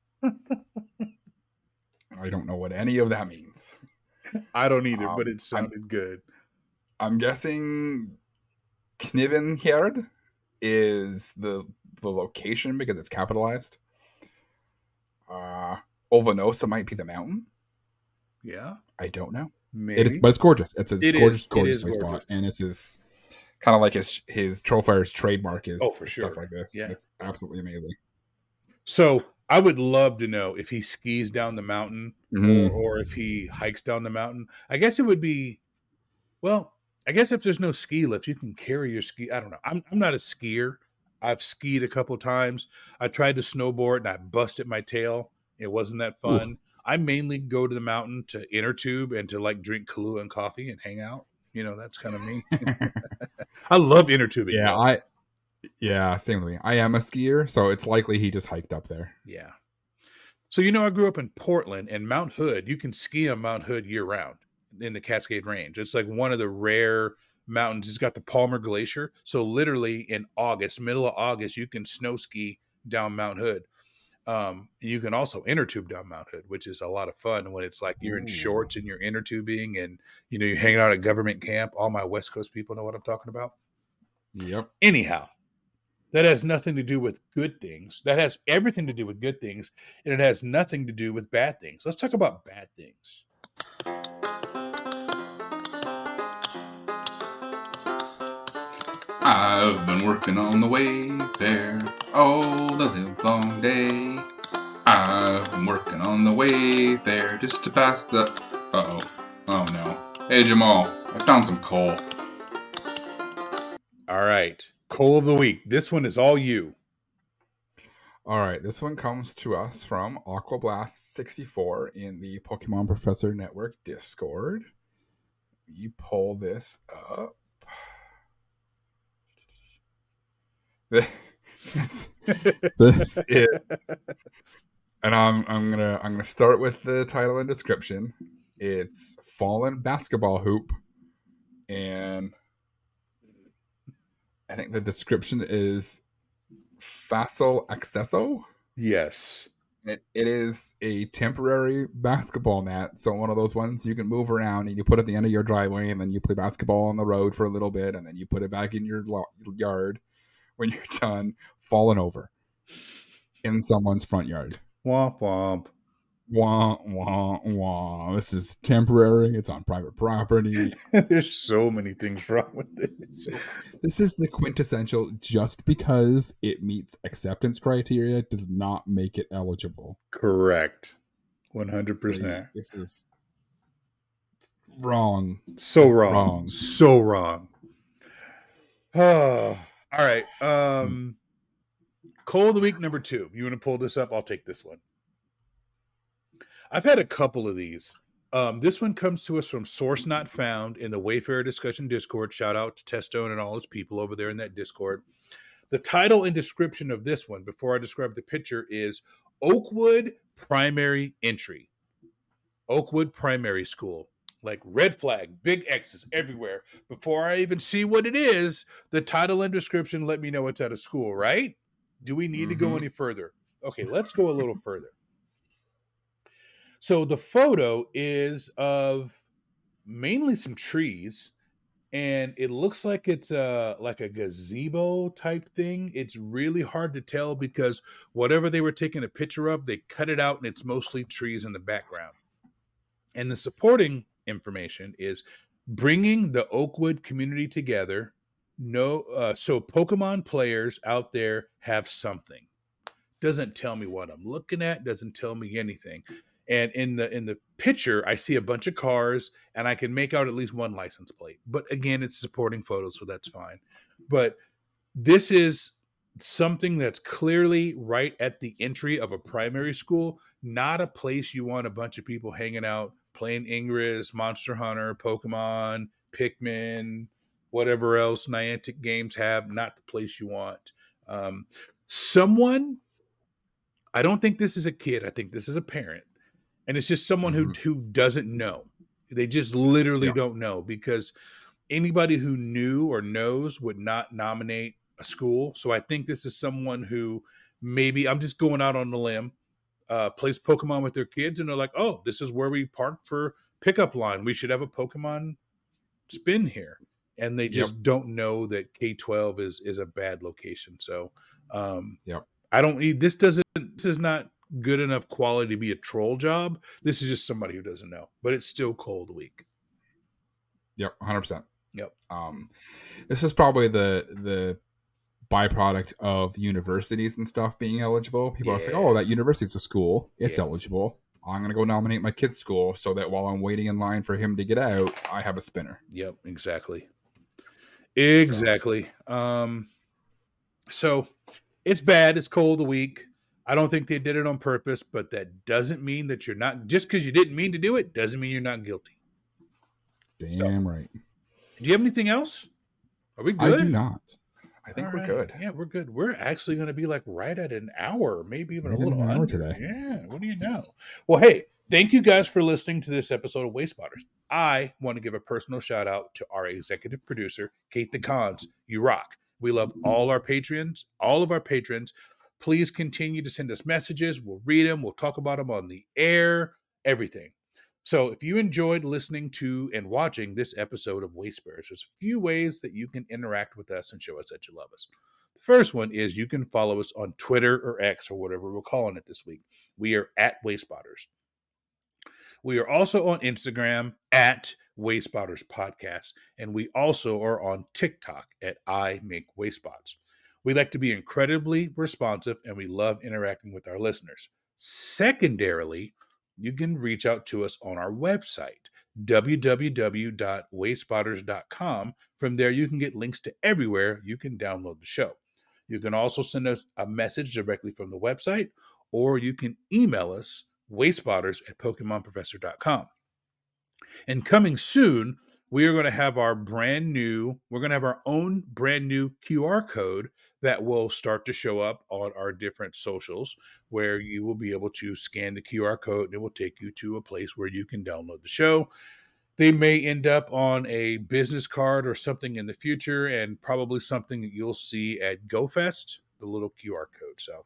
I don't know what any of that means. I don't either, um, but it sounded I'm, good. I'm guessing Knivenherd is the the location because it's capitalized. Uh, Ulvanosa might be the mountain. Yeah, I don't know. Maybe. It is, but it's gorgeous. It's a It gorgeous, is. It gorgeous is place gorgeous. spot, and this is kind of like his his Trollfire's trademark is Oh, for sure. stuff like this. Yeah. It's absolutely amazing. So I would love to know if he skis down the mountain Mhm. or, or if he hikes down the mountain. I guess it would be, well, I guess if there's no ski lift, you can carry your ski. I don't know. I'm, I'm not a skier. I've skied a couple times. I tried to snowboard and I busted my tail. It wasn't that fun. Ooh. I mainly go to the mountain to inner tube and to like drink Kahlua and coffee and hang out. You know, that's kind of me. I love inner tubing. Yeah, though. I yeah, same with me. I am a skier, so it's likely he just hiked up there. Yeah. So, you know, I grew up in Portland and Mount Hood. You can ski on Mount Hood year round in the Cascade Range. It's like one of the rare mountains. It's got the Palmer Glacier. So literally in August, middle of August, you can snow ski down Mount Hood. Um, you can also inner tube down Mount Hood, which is a lot of fun when it's like you're in shorts and you're inner tubing and, you know, you're hanging out at government camp. All my West Coast people know what I'm talking about. Yep. Anyhow, that has nothing to do with good things. That has everything to do with good things, and it has nothing to do with bad things. Let's talk about bad things. I've been working on the Wayfair all the live long day. I've been working on the Wayfair just to pass the... Uh-oh. Oh, no. Hey, Jamal, I found some coal. All right. Coal of the week. This one is all you. All right. This one comes to us from Aquablast sixty-four in the Pokemon Professor Network Discord. You pull this up. This, this is, and I'm I'm gonna I'm gonna start with the title and description. It's Fallen Basketball Hoop, and I think the description is Facile Accesso. Yes, it, it is a temporary basketball net, so one of those ones you can move around and you put at the end of your driveway, and then you play basketball on the road for a little bit, and then you put it back in your lo- yard. When you're done, falling over in someone's front yard. Womp womp. Womp womp womp. This is temporary. It's on private property. There's so many things wrong with this. This is the quintessential just because it meets acceptance criteria does not make it eligible. Correct. one hundred percent. This is wrong. So It's wrong. wrong. So wrong. Oh. All right. Um, Coal of the week number two. You want to pull this up? I'll take this one. I've had a couple of these. Um, this one comes to us from Source Not Found in the Wayfarer Discussion Discord. Shout out to Testone and all his people over there in that Discord. The title and description of this one, before I describe the picture, is Oakwood Primary Entry. Oakwood Primary School. Like red flag, big X's everywhere. Before I even see what it is, the title and description let me know it's at a school, right? Do we need mm-hmm. to go any further? Okay, let's go a little further. So the photo is of mainly some trees, and it looks like it's a like a gazebo type thing. It's really hard to tell because whatever they were taking a picture of, they cut it out and it's mostly trees in the background. And the supporting information is bringing the Oakwood community together. No, uh, so Pokemon players out there have something. Doesn't tell me what I'm looking at. Doesn't tell me anything. And in the in the picture, I see a bunch of cars, and I can make out at least one license plate. But again, it's supporting photos, so that's fine. But this is something that's clearly right at the entry of a primary school, not a place you want a bunch of people hanging out, playing Ingress, Monster Hunter, Pokemon, Pikmin, whatever else Niantic games have, not the place you want. Um, someone, I don't think this is a kid, I think this is a parent. And it's just someone Mhm. who who doesn't know. They just literally Yeah. don't know, because anybody who knew or knows would not nominate a school. So I think this is someone who maybe, I'm just going out on the limb, uh, plays Pokemon with their kids, and they're like, oh, this is where we park for pickup line. We should have a Pokemon spin here. And they just Yep. don't know that K twelve is is a bad location. So um, Yep. I don't need, this doesn't, this is not good enough quality to be a troll job. This is just somebody who doesn't know, but it's still cold week. Yep, one hundred percent. Yep. Um, this is probably the the byproduct of universities and stuff being eligible. People are saying, Yeah. "Oh, that university's a school; it's Yeah. eligible. I'm going to go nominate my kid's school so that while I'm waiting in line for him to get out, I have a spinner." Yep, exactly. Exactly. Um, so it's bad. It's cold a week. I don't think they did it on purpose, but that doesn't mean that you're not, just because you didn't mean to do it, doesn't mean you're not guilty. Damn right. Do you have anything else? Are we good? I do not. I think All we're right. good. Yeah, we're good. We're actually going to be like right at an hour, maybe even Right a at little an hour under. today. Yeah, what do you know? Well, hey, thank you guys for listening to this episode of Waste Spotters. I want to give a personal shout out to our executive producer, Kate the Cons. You rock. We love all our patrons, all of our patrons. Please continue to send us messages. We'll read them. We'll talk about them on the air, everything. So if you enjoyed listening to and watching this episode of Waste Bears, there's a few ways that you can interact with us and show us that you love us. The first one is you can follow us on Twitter or X or whatever we're calling it this week. We are at Waste Spotters. We are also on Instagram at Waste Spotters Podcast, and we also are on TikTok at I Make Waste Spots. We like to be incredibly responsive, and we love interacting with our listeners. Secondarily, you can reach out to us on our website, w w w dot waste spotters dot com. From there, you can get links to everywhere you can download the show. You can also send us a message directly from the website, or you can email us, wastespotters at pokemon professor dot com. And coming soon, we are going to have our brand new, we're going to have our own brand new Q R code that will start to show up on our different socials, where you will be able to scan the Q R code and it will take you to a place where you can download the show. They may end up on a business card or something in the future, and probably something that you'll see at GoFest, the little Q R code. So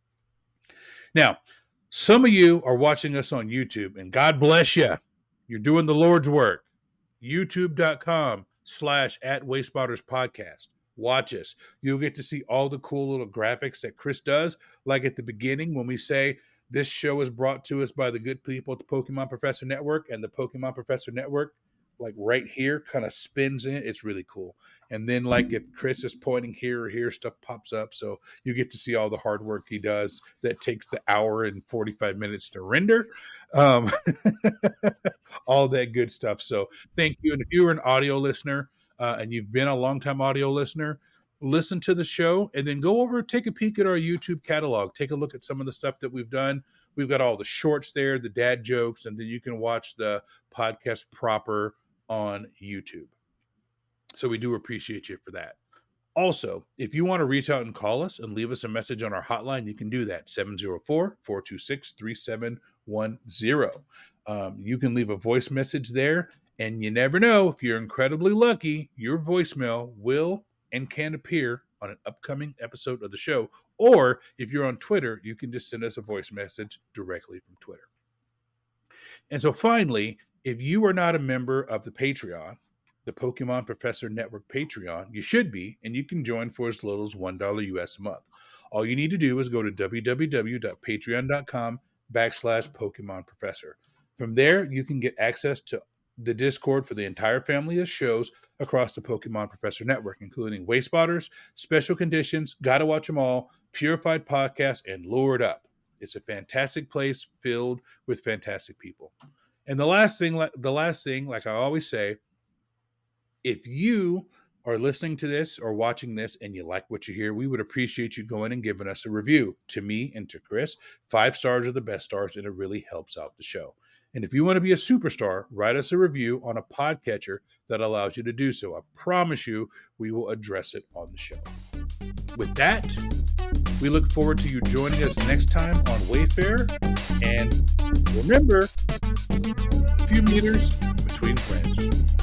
now, some of you are watching us on YouTube, and God bless you. You're doing the Lord's work. YouTube.com slash at Waste Spotters Podcast. Watch us. You'll get to see all the cool little graphics that Chris does. Like at the beginning when we say this show is brought to us by the good people at the Pokemon Professor Network, and the Pokemon Professor Network, like right here, kind of spins in it. It's really cool. And then like if Chris is pointing here or here, stuff pops up. So you get to see all the hard work he does that takes the hour and forty-five minutes to render. Um, all that good stuff. So thank you. And if you're an audio listener uh, and you've been a longtime audio listener, listen to the show and then go over, take a peek at our YouTube catalog. Take a look at some of the stuff that we've done. We've got all the shorts there, the dad jokes, and then you can watch the podcast proper on YouTube. So we do appreciate you for that. Also, if you want to reach out and call us and leave us a message on our hotline, you can do that, seven oh four, four two six, three seven one zero. Um, you can leave a voice message there, and you never know, if you're incredibly lucky, your voicemail will and can appear on an upcoming episode of the show. Or if you're on Twitter, you can just send us a voice message directly from Twitter. And so finally, if you are not a member of the Patreon, the Pokemon Professor Network Patreon, you should be, and you can join for as little as one dollar U S a month. All you need to do is go to www.patreon.com backslash Pokemon Professor. From there, you can get access to the Discord for the entire family of shows across the Pokemon Professor Network, including Way Spotters, Special Conditions, Gotta Watch 'Em All, Purified Podcast, and Lured Up. It's a fantastic place filled with fantastic people. And the last thing, the last thing, like I always say, if you are listening to this or watching this and you like what you hear, we would appreciate you going and giving us a review. To me and to Chris, five stars are the best stars, and it really helps out the show. And if you want to be a superstar, write us a review on a podcatcher that allows you to do so. I promise you, we will address it on the show. With that, we look forward to you joining us next time on Wayfarer. And remember, a few meters between friends.